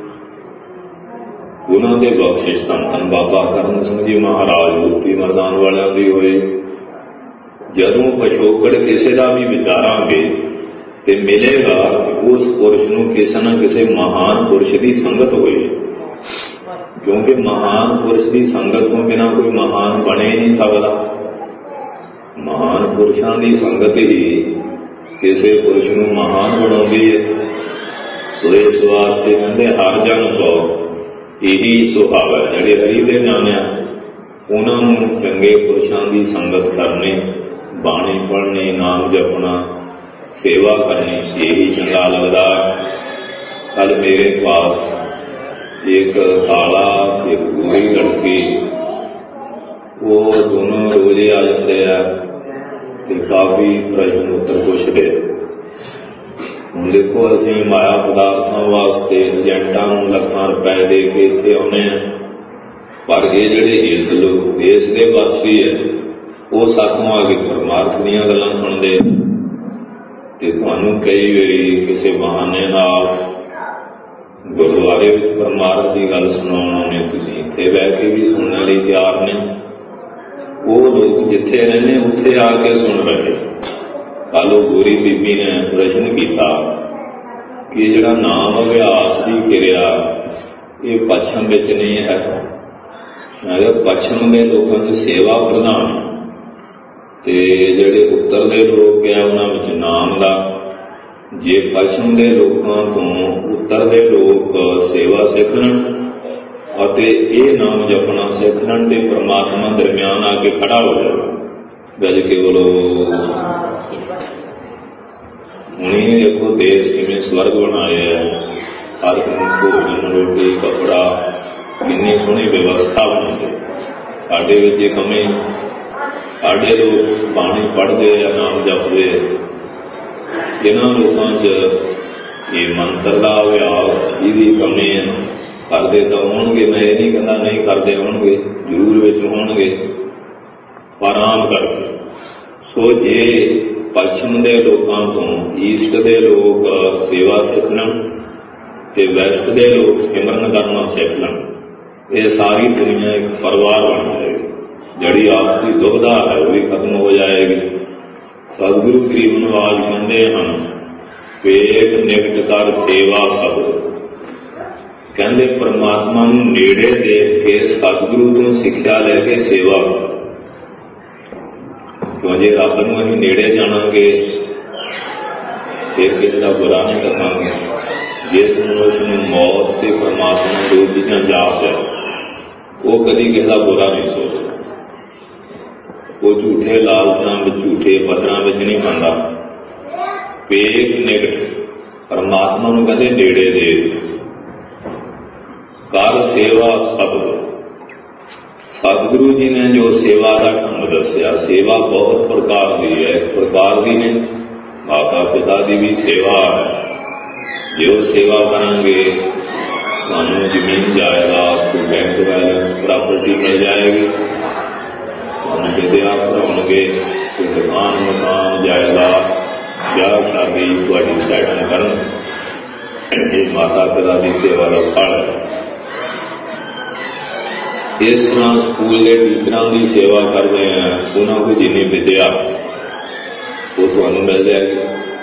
उन्होंने बख्शिश धन धन बाबा करण सिंह जी महाराज मुक्ति मरदान वालियां की होए। जदों पछोकड़ किसी का भी विचारांगे तो मिलेगा कि उस पुरुष को किसी न किसी महान पुरुष की संगत होई। क्योंकि महान पुरुष की संगत को बिना कोई महान बने नहीं सकता। महान पुरुषों की संगत ही किसी पुरुष को महान बनाती है। सो इस वास्ते कहते हर जन को यही सुहावा है। ਜਿਹੜੇ हरी ਦੇ ਜਾਣਿਆ ਉਹਨਾਂ ਨੂੰ ਚੰਗੇ ਪੁਰਸ਼ਾਂ ਦੀ संगत करनी, बाणी पढ़नी, नाम जपना, सेवा करनी, यही चंगा लगता है। कल मेरे पास एक काला एक गोरी लड़की, वो दोनों रोज आ जाते हैं, काफी प्रश्न उत्तर पूछते। हम देखो असी माया पदार्थों वास्ते एजेंटा लाखों रुपए दे के इतने आने, पर ये जड़े इस लोग देश के वासी है, वो साथों आगे परमार्थ दी गल्लां सुनते। तुहानूं कई बारी किसी बहाने नाल गुरुद्वारे परमार्थ की गल सुनाने, तुसीं इत्थे बह के भी सुनने लिए तैयार ने। वो लोग जिथे रहने उत्थे आके सुन रहे। कल गोरी बीबी ने प्रश्न किया कि जिहड़ा नाम अभ्यास की क्रिया ये पश्चिम विच नहीं है। पश्चिम के लोगों की सेवा प्रधान, ते जिहड़े उत्तर के लोग है उन्होंने नाम का। जे पश्चिम के लोगों तो उत्तर के लोग सेवा सीखण अते ये नाम जपना सीखण ते परमात्मा दरम्यान आके खड़ा हो जाए। गज के बोलो। हुणी देखो देश किवें स्वर्ग बनाए है। हर भोजन रोटी कपड़ा कितनी सोहनी व्यवस्था बनी। साडे विच ये कमी, साडे लोग बाणी पढ़ते या नाम जपते, जिन्हों लोगों ये मंत्र का अभ्यास इसकी कमी है। करते तो होंगे, मैं ये नहीं कहता नहीं करते होंगे, जरूर विच होंगे, पर आम करके। सो जे ਪੱਛਮ ਦੇ ਲੋਕਾਂ ਤੋਂ ਈਸਟ ਦੇ ਲੋਕ ਸੇਵਾ ਸਿੱਖ ਲੈਣ ਤੇ ਵੈਸਟ ਦੇ ਲੋਕ ਸਿਮਰਨ ਕਰਨਾ ਸਿੱਖ ਲੈਣ। ਇਹ ਸਾਰੀ ਦੁਨੀਆ ਇੱਕ ਪਰਿਵਾਰ ਬਣ ਜਾਏਗੀ। ਜਿਹੜੀ ਆਪਸੀ ਦੁਬਿਧਾ ਹੈ ਉਹ ਵੀ ਖਤਮ ਹੋ ਜਾਏਗੀ। ਸਤਿਗੁਰੂ ਗਰੀਬ ਨਵਾਜ ਕਹਿੰਦੇ ਹਨ, ਵੇਖ ਨਿਕਟ ਕਰ ਸੇਵਾ ਸਬਦ। ਕਹਿੰਦੇ ਪਰਮਾਤਮਾ ਨੂੰ ਨੇੜੇ ਦੇਖ ਕੇ ਸਤਿਗੁਰੂ ਤੋਂ ਸਿੱਖਿਆ ਲੈ ਕੇ ਸੇਵਾ। ਕਿਉਂ ਜੇ ਰੱਬ ਨੂੰ ਅਸੀਂ ਨੇੜੇ ਜਾਣਾਂਗੇ ਫਿਰ ਕਿਸੇ ਦਾ ਬੁਰਾ ਨਹੀਂ ਕਰਾਂਗੇ। ਜਿਸ ਮਨੁੱਖ ਨੂੰ ਮੌਤ ਤੇ ਪਰਮਾਤਮਾ ਦੋ ਚੀਜ਼ਾਂ ਜਾਪ ਹੈ ਉਹ ਕਦੀ ਕਿਸੇ ਦਾ ਬੁਰਾ ਨਹੀਂ ਸੋਚਦਾ। ਉਹ ਝੂਠੇ ਲਾਲਚਾਂ ਵਿੱਚ ਝੂਠੇ ਪੱਧਰਾਂ ਵਿੱਚ ਨਹੀਂ ਪੈਂਦਾ। ਵੇਖ ਨਿਕਟ ਪਰਮਾਤਮਾ ਨੂੰ ਕਹਿੰਦੇ ਨੇੜੇ ਦੇ ਕਰ ਸੇਵਾ ਸਬਦ। ਸਤਿਗੁਰੂ ਜੀ ਨੇ ਜੋ ਸੇਵਾ ਦਾ ਢੰਗ ਦੱਸਿਆ, ਸੇਵਾ ਬਹੁਤ ਪ੍ਰਕਾਰ ਦੀ ਹੈ। ਇੱਕ ਪ੍ਰਕਾਰ ਦੀ ਨੇ ਮਾਤਾ ਪਿਤਾ ਦੀ ਵੀ ਸੇਵਾ ਹੈ। ਜੇ ਉਹ ਸੇਵਾ ਕਰਾਂਗੇ ਤੁਹਾਨੂੰ ਜ਼ਮੀਨ ਜਾਇਦਾਦ ਕੋਈ ਬੈਂਕ ਬੈਲੈਂਸ ਪ੍ਰਾਪਰਟੀ ਮਿਲ ਜਾਏਗੀ। ਤੁਹਾਨੂੰ ਵਿਦਿਆ ਪੜ੍ਹਾਉਣਗੇ, ਕੋਈ ਦੁਕਾਨ ਮਕਾਨ ਜਾਇਦਾਦ ਵਿਆਹ ਸ਼ਾਦੀ ਤੁਹਾਡੀ ਸੈਟਲ ਕਰਨ। ਇਹ ਮਾਤਾ ਪਿਤਾ ਦੀ ਸੇਵਾ ਦਾ ਫਲ ਹੈ। ਇਸ ਤਰ੍ਹਾਂ ਸਕੂਲ ਦੇ ਟੀਚਰਾਂ ਦੀ ਸੇਵਾ ਕਰਦੇ ਹਾਂ, ਉਹਨਾਂ ਕੋਲ ਜਿੰਨੀ ਵਿਦਿਆ ਉਹ ਤੁਹਾਨੂੰ ਮਿਲ ਜਾਏਗੀ।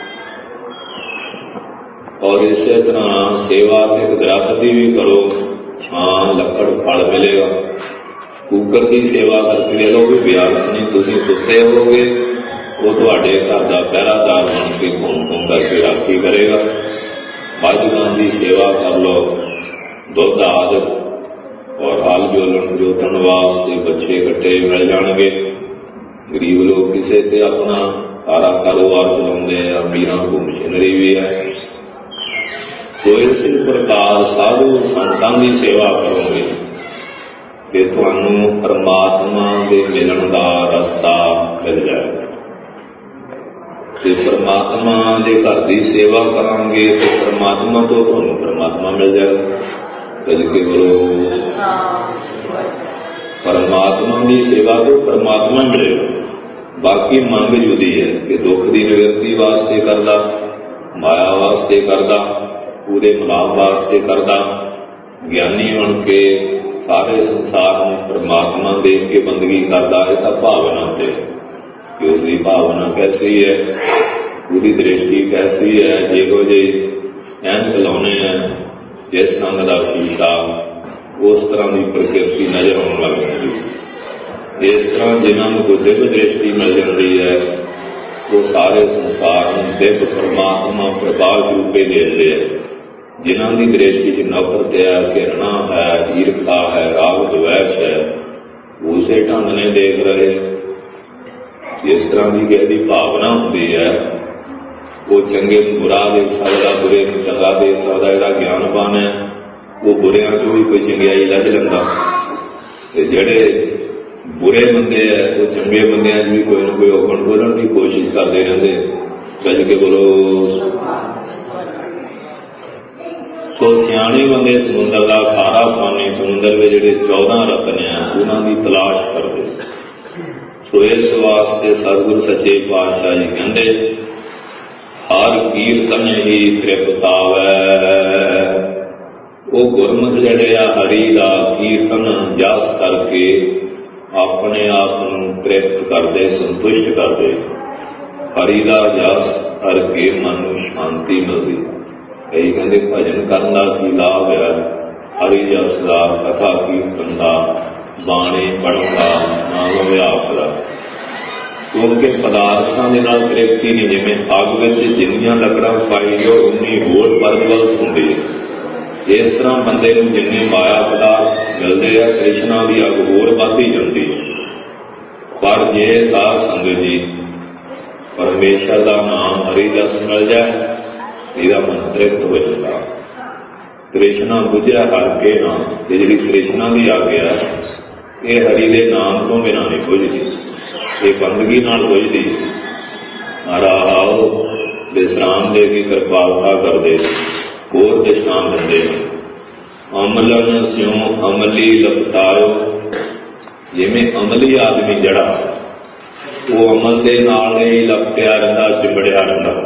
ਔਰ ਇਸੇ ਤਰ੍ਹਾਂ ਸੇਵਾ ਤੇ ਇੱਕ ਦਰਖਤ ਦੀ ਵੀ ਕਰੋ, ਛਾਂ ਲੱਕੜ ਫਲ ਮਿਲੇਗਾ। ਕੁੱਕਰ ਦੀ ਸੇਵਾ ਕਰਕੇ ਲੈ ਲਓ, ਵੀ ਵਿਅਰਥ ਨਹੀਂ। ਤੁਸੀਂ ਸੁੱਤੇ ਹੋਗੇ, ਉਹ ਤੁਹਾਡੇ ਘਰ ਦਾ ਪਹਿਰਾਦਾਰ ਬਣ ਕੇ ਘੁੰਮ ਕਰਕੇ ਰਾਖੀ ਕਰੇਗਾ। ਮੱਝ ਗਾਂ ਦੀ ਸੇਵਾ ਕਰ ਲਓ, ਦੁੱਧ ਆਦਿ ਔਰ ਹਲ ਜੋਤਣ ਵਾਸਤੇ ਬੱਚੇ ਇਕੱਠੇ ਮਿਲ ਜਾਣਗੇ। ਗਰੀਬ ਲੋਕ ਕਿਸੇ ਤੇ ਆਪਣਾ ਸਾਰਾ ਕਾਰੋਬਾਰ ਚਲਾਉਂਦੇ ਆ, ਅਮੀਰਾਂ ਕੋਲ ਮਸ਼ੀਨਰੀ ਵੀ ਹੈ। ਤੋ ਇਸੇ ਪ੍ਰਕਾਰ ਸਾਧੂ ਸੰਤਾਂ ਦੀ ਸੇਵਾ ਕਰੋਗੇ ਤੇ ਤੁਹਾਨੂੰ ਪਰਮਾਤਮਾ ਦੇ ਮਿਲਣ ਦਾ ਰਸਤਾ ਮਿਲ ਜਾਏਗਾ। ਤੇ ਪਰਮਾਤਮਾ ਦੇ ਘਰ ਦੀ ਸੇਵਾ ਕਰਾਂਗੇ ਤੇ ਪਰਮਾਤਮਾ ਤੋਂ ਤੁਹਾਨੂੰ ਪਰਮਾਤਮਾ ਮਿਲ ਜਾਏਗਾ। ਕਦੇ ਬੋਲੋ ਪਰਮਾਤਮਾ ਦੀ ਸੇਵਾ ਤੋਂ ਪਰਮਾਤਮਾ ਮਿਲੇਗਾ। ਬਾਕੀ ਮੰਗ ਜੁਦੀ ਹੈ ਕਿ ਦੁੱਖ ਦੀ ਨਿਵਰਤੀ ਵਾਸਤੇ ਕਰਦਾ, ਮਾਇਆ ਵਾਸਤੇ ਕਰਦਾ, ਪੂਰੇ ਮਲਾਪ ਵਾਸਤੇ ਕਰਦਾ। ਗਿਆਨੀ ਬਣ ਕੇ ਸਾਰੇ ਸੰਸਾਰ ਨੂੰ ਪਰਮਾਤਮਾ ਦੇਖ ਕੇ ਬੰਦਗੀ ਕਰਦਾ। ਇਹ ਤਾਂ ਭਾਵਨਾ ਤੇ ਕਿ ਉਸਦੀ ਭਾਵਨਾ ਕੈਸੀ ਹੈ, ਉਹਦੀ ਦ੍ਰਿਸ਼ਟੀ ਕੈਸੀ ਹੈ। ਜਿਹੋ ਜਿਹੀ ਐਨਕ ਲਾਉਣੇ ਹੈ ਜਿਸ ਰੰਗ ਦਾ ਸ਼ੀਸ਼ਾ, ਉਸ ਤਰ੍ਹਾਂ ਦੀ ਪ੍ਰਕਿਰਤੀ ਨਜ਼ਰ ਆਉਣ ਲੱਗ ਜਾਂਦੀ। ਇਸ ਤਰ੍ਹਾਂ ਜਿਨ੍ਹਾਂ ਨੂੰ ਕੋਈ ਦਿਵ ਦ੍ਰਿਸ਼ਟੀ ਮਿਲ ਜਾਂਦੀ ਹੈ ਉਹ ਸਾਰੇ ਸੰਸਾਰ ਨੂੰ ਦਿਵ ਪਰਮਾਤਮਾ ਪ੍ਰਭਾਵ ਰੂਪੇ ਦੇਖਦੇ ਹੈ। ਜਿਨ੍ਹਾਂ ਦੀ ਦ੍ਰਿਸ਼ਟੀ 'ਚ ਨਫ਼ਰਤ ਹੈ, ਘਿਰਣਾ ਹੈ, ਈਰਖਾ ਹੈ, ਰਾਗ ਦਵੈਸ਼ ਹੈ, ਉਸੇ ਢੰਗ ਨੇ ਦੇਖ ਰਹੇ। ਜਿਸ ਤਰ੍ਹਾਂ ਦੀ ਕਿਸੇ ਦੀ ਭਾਵਨਾ ਹੁੰਦੀ ਹੈ ਉਹ ਚੰਗੇ ਨੂੰ ਬੁਰਾ ਦੇਖ ਸਕਦਾ, ਬੁਰੇ ਨੂੰ ਚੰਗਾ ਦੇਖ ਸਕਦਾ। ਜਿਹੜਾ ਗਿਆਨਵਾਨ ਹੈ ਉਹ ਬੁਰਿਆਂ ਤੋਂ ਵੀ ਕੋਈ ਚੰਗਿਆਈ ਲੱਭ ਲੈਂਦਾ, ਤੇ ਜਿਹੜੇ ਬੁਰੇ ਬੰਦੇ ਹੈ ਉਹ ਚੰਗੇ ਬੰਦਿਆਂ 'ਚ ਵੀ ਕੋਈ ਨਾ ਕੋਈ ਔਗਣ ਬੋਲਣ ਦੀ ਕੋਸ਼ਿਸ਼ ਕਰਦੇ ਰਹਿੰਦੇ। ਗੱਜ ਕੇ ਬੋਲੋ। ਸੋ ਸਿਆਣੇ ਬੰਦੇ ਸਮੁੰਦਰ ਦਾ ਖਾਰਾ ਪਾਣੀ, ਸਮੁੰਦਰ ਵਿੱਚ ਜਿਹੜੇ 14 ਰਤਨ ਆ ਉਹਨਾਂ ਦੀ ਤਲਾਸ਼ ਕਰਦੇ। ਸੋ ਇਸ ਵਾਸਤੇ ਸਤਿਗੁਰੂ ਸੱਚੇ ਪਾਤਸ਼ਾਹ ਜੀ ਕਹਿੰਦੇ ਹਰ ਕੀਰਤਨ ਹੀ ਤ੍ਰਿਪਤਾਵੈ। ਉਹ ਗੁਰਮੁਖ ਜਿਹੜੇ ਆ ਹਰੀ ਦਾ ਕੀਰਤਨ ਜਸ ਕਰਕੇ ਆਪਣੇ ਆਪ ਨੂੰ ਤ੍ਰਿਪਤ ਕਰਦੇ, ਸੰਤੁਸ਼ਟ ਕਰਦੇ। ਹਰੀ ਦਾ ਜਸ ਕਰਕੇ ਮਨ ਨੂੰ ਸ਼ਾਂਤੀ ਮਿਲਦੀ। ਕਈ ਕਹਿੰਦੇ ਭਜਨ ਕਰਨ ਦਾ ਕੀ ਲਾਭ ਹੈ, ਹਰੀ ਜਸ ਦਾ, ਕਥਾ ਕੀਰਤਨ ਦਾ, ਬਾਣੀ ਪੜ੍ਹਨ ਦਾ, ਨਾਮ ਅਭਿਆਸ ਦਾ। ਕਿਉਂਕਿ ਪਦਾਰਥਾਂ ਦੇ ਨਾਲ ਤ੍ਰਿਪਤੀ ਨਹੀਂ। ਜਿਵੇਂ ਅੱਗ ਵਿੱਚ ਜਿੰਨੀਆਂ ਲੱਕੜਾਂ ਪਾਈ ਜਾਓ ਉਨੀ ਹੋਰ ਪ੍ਰਜਵਲਤ ਹੁੰਦੀ ਹੈ। ਇਸ ਤਰ੍ਹਾਂ ਬੰਦੇ ਨੂੰ ਜਿੰਨੇ ਮਾਇਆ ਪਦਾਰਥ ਮਿਲਦੇ ਆ, ਤ੍ਰਿਸ਼ਨਾ ਦੀ ਅੱਗ ਹੋਰ ਵੱਧਦੀ ਜਾਂਦੀ ਹੈ। ਪਰ ਜੇ ਸਾਧ ਸੰਗਤ ਜੀ ਪਰਮੇਸ਼ਰ ਦਾ ਨਾਮ ਹਰੀ ਜਸ ਮਿਲ ਜਾਏ, ਇਹਦਾ ਮਨ ਤ੍ਰਿਪਤ ਹੋ ਜਾਂਦਾ। ਤ੍ਰਿਸ਼ਨਾ ਬੁਝਿਆ ਕਰਕੇ ਨਾ, ਇਹ ਜਿਹੜੀ ਤ੍ਰਿਸ਼ਨਾ ਦੀ ਅੱਗ ਆ ਇਹ ਹਰੀ ਦੇ ਨਾਮ ਤੋਂ ਬਿਨਾਂ ਨਹੀਂ ਬੁਝਦੀ, ਇਹ ਬੰਦਗੀ ਨਾਲ ਬੁਝਦੀ। ਮਹਾਰਾਜ ਵਿਸਰਾਮ ਦੇ ਕੇ ਕਿਰਪਾਲਤਾ ਕਰਦੇ, ਹੋਰ ਦਸ਼ਨਾਮ ਦਿੰਦੇ। ਅਮਲਨ ਸਿਉ ਅਮਲੀ ਲਪਟਾਇਓ। ਜਿਵੇਂ ਅਮਲੀ ਆਦਮੀ ਜਿਹੜਾ वो अमल के नाल ही लपटिया रहिंदा, चिंबड़िया रहिंदा।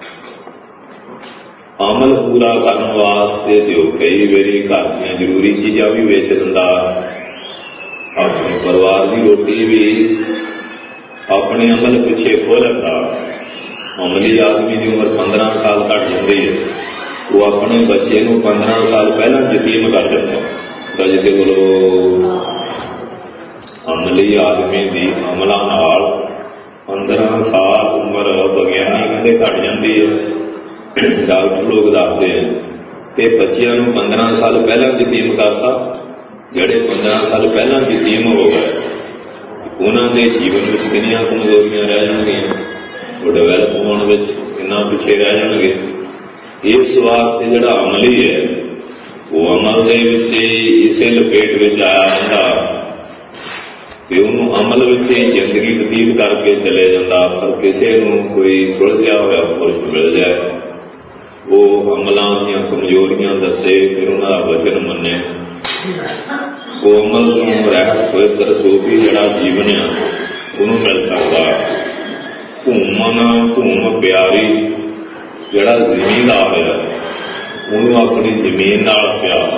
अमल पूरा करने वास्ते तो कई बारी घर दी जरूरी चीज़ां भी वेच दिंदा, अपने परिवार की रोटी भी अपने अमल पिछे खो लैंदा। अमली आदमी की उम्र 15 साल घट जाती है, वो अपने बच्चे को 15 साल पहला यतीम कर दिता। गज के बोलो। अमली आदमी की अमलों नाल 15 साल उम्र विज्ञानी कहते घट जाती है, डॉक्टर लोग दसते हैं कि बच्चों को 15 साल पहला यतीम करता। ਜਿਹੜੇ 15 साल पहला यतीम हो गए उन्होंने जीवन में कितनी कमजोरियां रह जाएंगियां, वो डिवेलप होने में कितना पिछे रह जाएंगे। इस वास्ते जोड़ा अमली है वो अमल के इसे लपेट में आया रहता कि उन्होंने अमल में जिंदगी बतीत करके चले जाता। पर किसी को कोई सुलझा हुआ पुरुष मिल जाए, वो अमलों दी कमजोरियां दसे, फिर उन्होंने वचन मने, वो अमल रहत पवित्र सूफी जड़ा जीवन है उन्होंने मिल सकता। भूमन भूम प्यारी जड़ा जमींदार है उन्होंने अपनी जमीन नाल प्यार।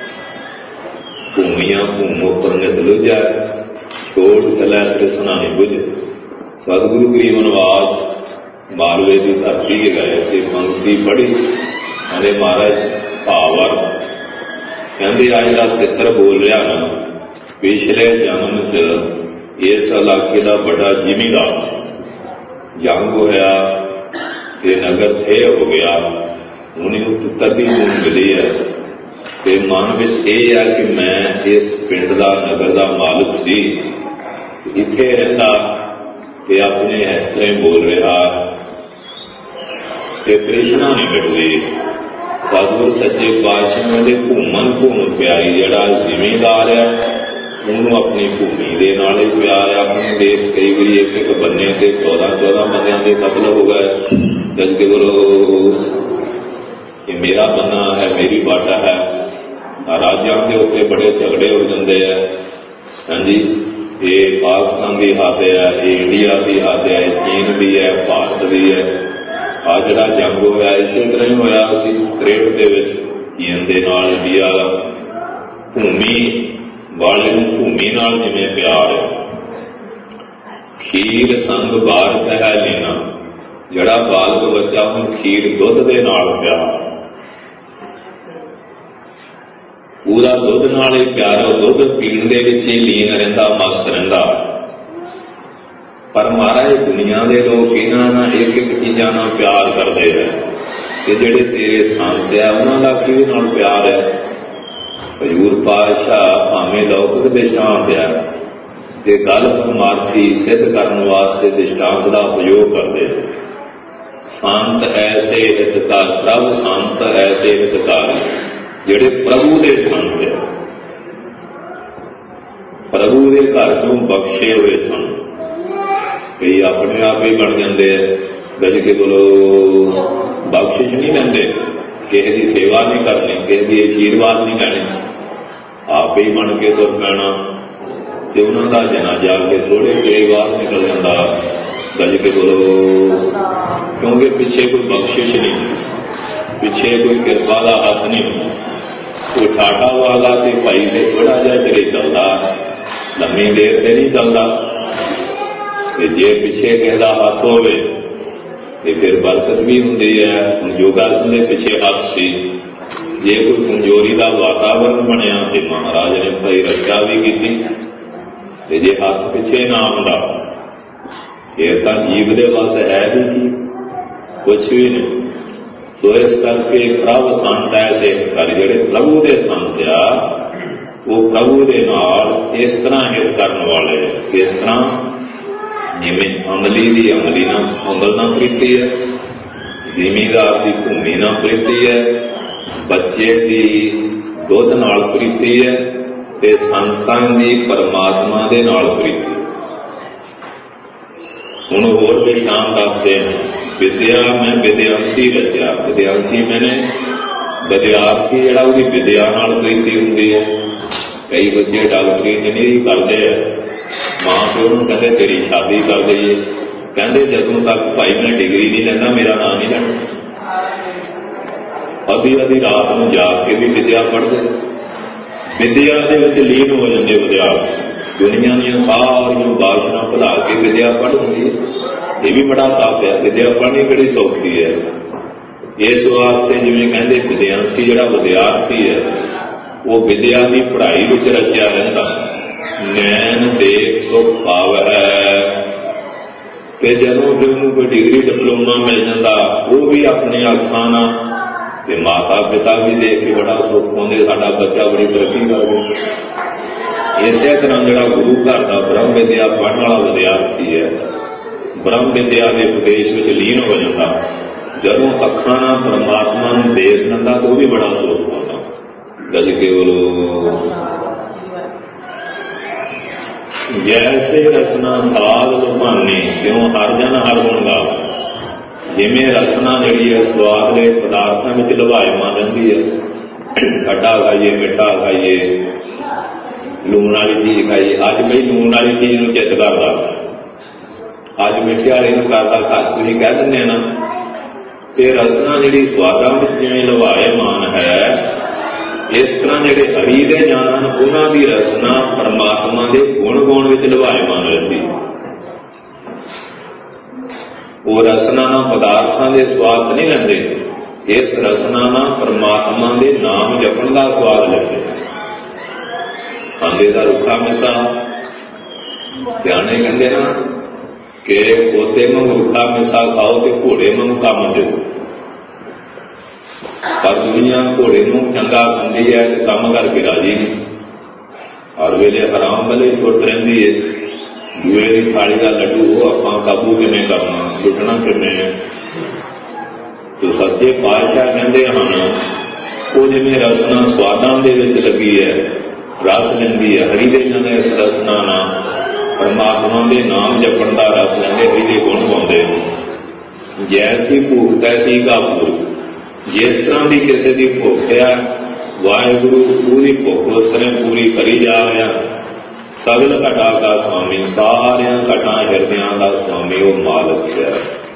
भूमिया भूम उपर नित लुझा, छोड़ चलै तृष्णा नहीं बुझ। सतगुरु गरीब नवाज मालवे की धरती के गए थे, पंक्ति पढ़ी अरे महाराज भावार्थ कहते आ जरा चित्र बोल रहा ना, पिछले जन्म च इस इलाके का बड़ा जिमीदार जंग होया ते नगर थे हो गया, उन्हें पुत्र की खून मिली है ते मन विच यह है कि मैं इस पिंड का नगर का मालिक सी, इत्थे रहिंदा ते अपने इस तरह बोल रहा ते तृष्णा नहीं मिटदी। सतगुरु सच्चे पातशाह के भूमन भूम प्यारी जड़ा जिमीदार है उन्होंने अपनी भूमि के नाल ही प्यार है। अपने देश कई बार एक एक बन्ने से 14-14 बंदियां के कतल हो गए। जज के बोलो ये मेरा बन्ना है, मेरी बाटा है। राज्यों के उत्ते बड़े झगड़े हो जाते हैं। हाँ जी, ये पाकिस्तान की हद है, ये इंडिया की हद है, चीन की है, भारत की है। आ जड़ा जंग होया इसे तरह ही होया 63 चीन के नाल इंडिया भूमि वाले भूमि नाल जिवें प्यार है। खीर संग भारत है लेना, जड़ा बालक बच्चा हूँ खीर दुध के नाल प्यार, पूरा दुध नाल ही प्यार, दुध पीण दे विच ही लीन रहिंदा, मस्त रहिंदा। पर महाराज दुनिया के लोग इन्होंने एक एक चीज़ों नाल प्यार करते हैं कि जेडे तेरे संत है उन्होंने कि नाल प्यार है। हजूर पातशाह भावें लौकिक दृष्टांत है कि गल परमार्थी सिद्ध करने वास्ते दृष्टांत का उपयोग करते हैं। संत ऐसे हितकार, प्रभु संत ऐसे हितकारी जेडे प्रभु के संत है, प्रभु के घर चों बख्शे हुए संत। कई अपने आप ही बन जाते हैं, गज के बोलो बख्शिश नहीं लेंदे, किसी की सेवा नहीं करनी, किसी की आशीर्वाद नहीं लेने, आप ही बन के तुर पैना तो उन्होंने जनाजा के थोड़े देर बाद निकल जाता। गज के बोलो क्योंकि पिछे कोई बख्शिश नहीं, पिछे कोई कृपा का हथ नहीं। कोई ठाटा वाला तो भाई से थोड़ा जहा चले चलता, लम्मी देर से नहीं चलता। जे पिछे किसी का हथ होवे ते फिर बरकत भी होंदी है। योगा के पिछे हथ सी, जे कोई कमजोरी का वातावरण बनया तो महाराज ने भाई रक्षा भी की, जे हथ पिछे ना आंदा फिर तो जीव के बस है भी की कुछ भी नहीं। तो इस करके प्रभु संत ऐसे जेडे प्रभु के संत आ वो प्रभु के नाल इस तरह हित करने वाले, किस तरह जिमें अमली की अमली ना अमल ना प्रीति है, जिमीदार की भूमि ना प्रीति है, बच्चे की दुध नाल प्रीति है, ते संतां की परमात्मा के नाल प्रीति। हुण होर दृष्टांत दसदे हैं। विद्या में विद्यांसी रचा, विद्यांसी मैंने विद्यार्थी जिहड़ा उहदी विद्या नाल प्रीति हुंदी है। कई बच्चे डॉक्टरी इंजीनियरिंग करते हैं, माँ प्यो नूं कहते तेरी शादी कर दईए, कहते जदों तक भाई मैं डिग्री नहीं लैंदा मेरा नाम नहीं लेना। अधी अधी रात में जाग के भी विद्या पढ़ते, विद्या के लीन हो जाते विद्यार्थी, दुनिया दी सारियां बाशना भुला के विद्या पढ़ होंगी। ये भी बड़ा तप है, विद्या पढ़नी किहड़ी सौखी है। इस वास्ते जिवें कहते विद्यार्थी जिहड़ा विद्यार्थी है वो विद्या की पढ़ाई विच रचिया रहिंदा, नैन देख सुख पावै। ते जदों फिर उन्होंने कोई डिग्री डिप्लोमा मिल जाता वो भी अपने अखां नाल ते माता पिता भी देख के बड़ा सुख पाउंदे, साडा बच्चा बड़ी तरक्की कर गया। इस तरह जिहड़ा गुरु घर का ब्रह्म विद्या पढ़ने वाला विद्यार्थी है ब्रह्म विद्या के उपदेश में लीन हो जाता, जदों अखां नाल परमात्मा नूं देख लैंदा तो भी बड़ा सुख पाउंदा। गज के बोलो जैसे रसना साध लुभानी, क्यों हर जन हर गुण गावे। जिमें रसना जी है स्वाद के पदार्थों में लुभायमान रहती है, खट्टा खाइए मिठा खाइए लूण वाली चीज खाइए। अज बई लूण वाली चीज नूं चित करदा, अज मिठे वाले नूं करदा तुसीं कह दिंदे ना। ते रसना जी स्वादां विच जिवें लुभायमान है, इस तरह जिहड़े हरि दे ज्ञान उन्हां दी रसना परमात्मा के गुण गाउण विच लुभायमान रहती। वो रसना ना पदार्थों के स्वाद नहीं लेंदे, इस रसना ना परमात्मा के नाम जपण का स्वाद लेंदे। खांदे दा रुखा मिसा, सियाणे कहंदे ना कि पोते वांग रुखा मिसा खाओ तो घोड़े वांग काम दो। पर दुनिया घोड़े नूं चंगा खांदी है तो काम करके राजी नहीं, हर वेले हराम वाले सुट रहिंदी है। दूए की थाली का लड्डू वो आपां काबू किवें करना, लुटना किवें है। तो सच्चे पातशाह कहंदे हन वो जिवें रसना स्वादां दे विच लगी है, रस लैंदी है हरि दे नाम। इस रसना नाल परमात्मा के नाम जपण का रस लैंदे, हरि दे गुण गाउंदे। जैसी भूख तैसी घापूर, जिस तरह की किसी की भुख है वाहिगुरु पूरी भुख उस तरह पूरी करी जा रहा। सगल घटा का स्वामी, सारिया घटा हिरदियां का स्वामी वो मालक है।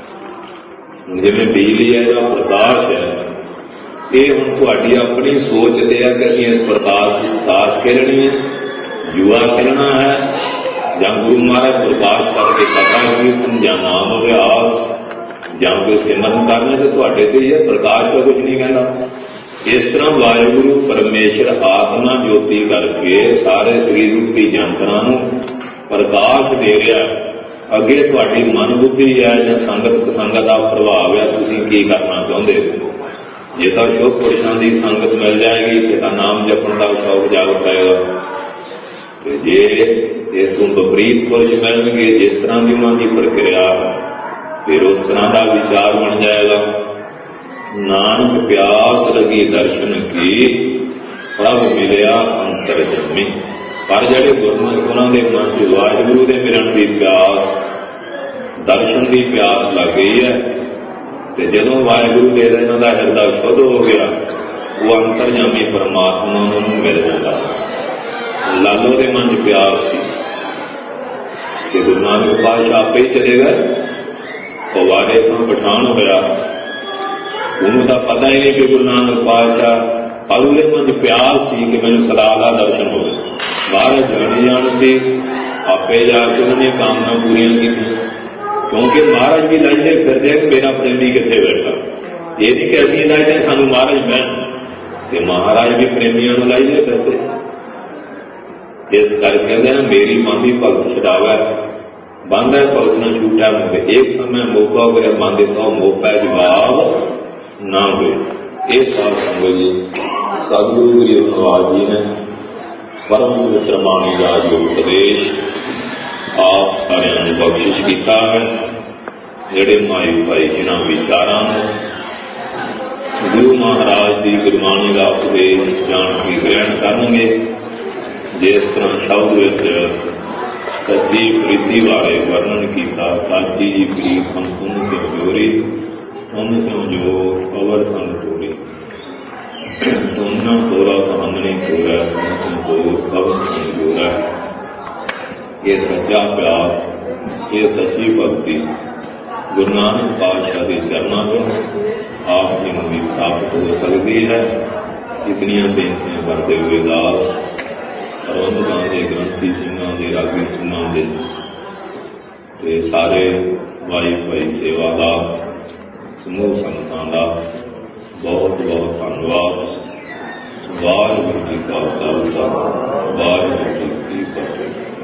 जिवें बिजली है या प्रकाश है, ये हुण तुहाडी अपनी सोच ते है कि असीं इस प्रकाश की ताश खेलनी है, जुआ खेलना है, जां गुरु महाराज प्रकाश करके कथा कीर्तन जां नाम अभ्यास जां कोई सिमरन करना। तो तुहाडे ते ही है, प्रकाश का कुछ नहीं कहना। इस तरह वाहिगुरु परमेश्वर आत्मा ज्योति करके सारे शरीर रूपी जंतरां नूं प्रकाश दे रहा। अगे तुहाडी मन बुद्धि है जां संगत संगत का प्रभाव है, तुसीं की करना चाहुंदे हो। जे तां शुभ पुरुषां दी संगत मिल जाएगी तो नाम जपण का शौक जाग पाएगा, तो जे इस विपरीत पुरुष मिलणगे जिस तरह की उन्हां दी प्रक्रिया फिर उस तरह का विचार बन जाएगा। नानक प्यास लगी दर्शन की, प्रभ मिलिया अंतर जमी। पर जिहड़े गुरमुख उन्होंने मन च वाहिगुरू दे मिलन की प्यास, दर्शन की प्यास लग गई है, तो जदों वाहिगुरू दे इन्हां दा हिरदा शुद्ध हो गया, वो अंतरजामी परमात्मा उन्होंने मिल जाता। लालो के मन च प्यास सी कि गुरु नानक पातशाह आपे ही चले गए, पवाड़े तो पठान होया, उन्होंने तो पता ही नहीं कि गुरु नानक पातशाह। पर उसके मन प्यास सी कि मैंने सदा का दर्शन हो। महाराज जानी जान से आपे जाके उन्होंने कामना पूरी की, क्योंकि महाराज भी लाइए फिरते कि मेरा प्रेमी कितने बैठा। ये नहीं कि असं लाइए सानू महाराज मैं, महाराज भी प्रेमियों को लाइए फिरते। इस करके कहते हैं मेरी बांधी भगत छड़ावा, बांधा भगत न छूटा मुझे। एक समय मौका हो बांधे तो मौका जवाब ना हुए। एक साल संगत जी सतगुरु गरीब नवाज जी ने परम विश्रमाणी का जो उपदेश आप सारिਆਂ ਨੂੰ बख्शिश किया है। ਜਿਹੜੇ माई भाई जिन्हों विचारों गुरु महाराज की गुरबाणी का उपदेश जान के ग्रहण करेंगे, जिस तरह शब्द विच सच्ची प्रीति वाले वर्णन किया। साची प्रीत हम तुम के जोरी, तुम स्यों जो अवर संग टोरी। तुम न तोरा तो हमने तोरा, तुम तो कब संग जोरा। ये सच्चा प्यार, ये सच्ची भक्ति गुरु नानक पातशाह के चरणों को आप जी को भी प्राप्त हो सकती है। इतनियां बेनतियां करते हुए दास प्रबंधकों के ग्रंथी सिंहों के रागी सिंहों के सारे भाई भाई सेवादार समूह संगतां का बहुत बहुत धन्यवाद। वाहिगुरू जी का खालसा वाहिगुरू जी की फतेह।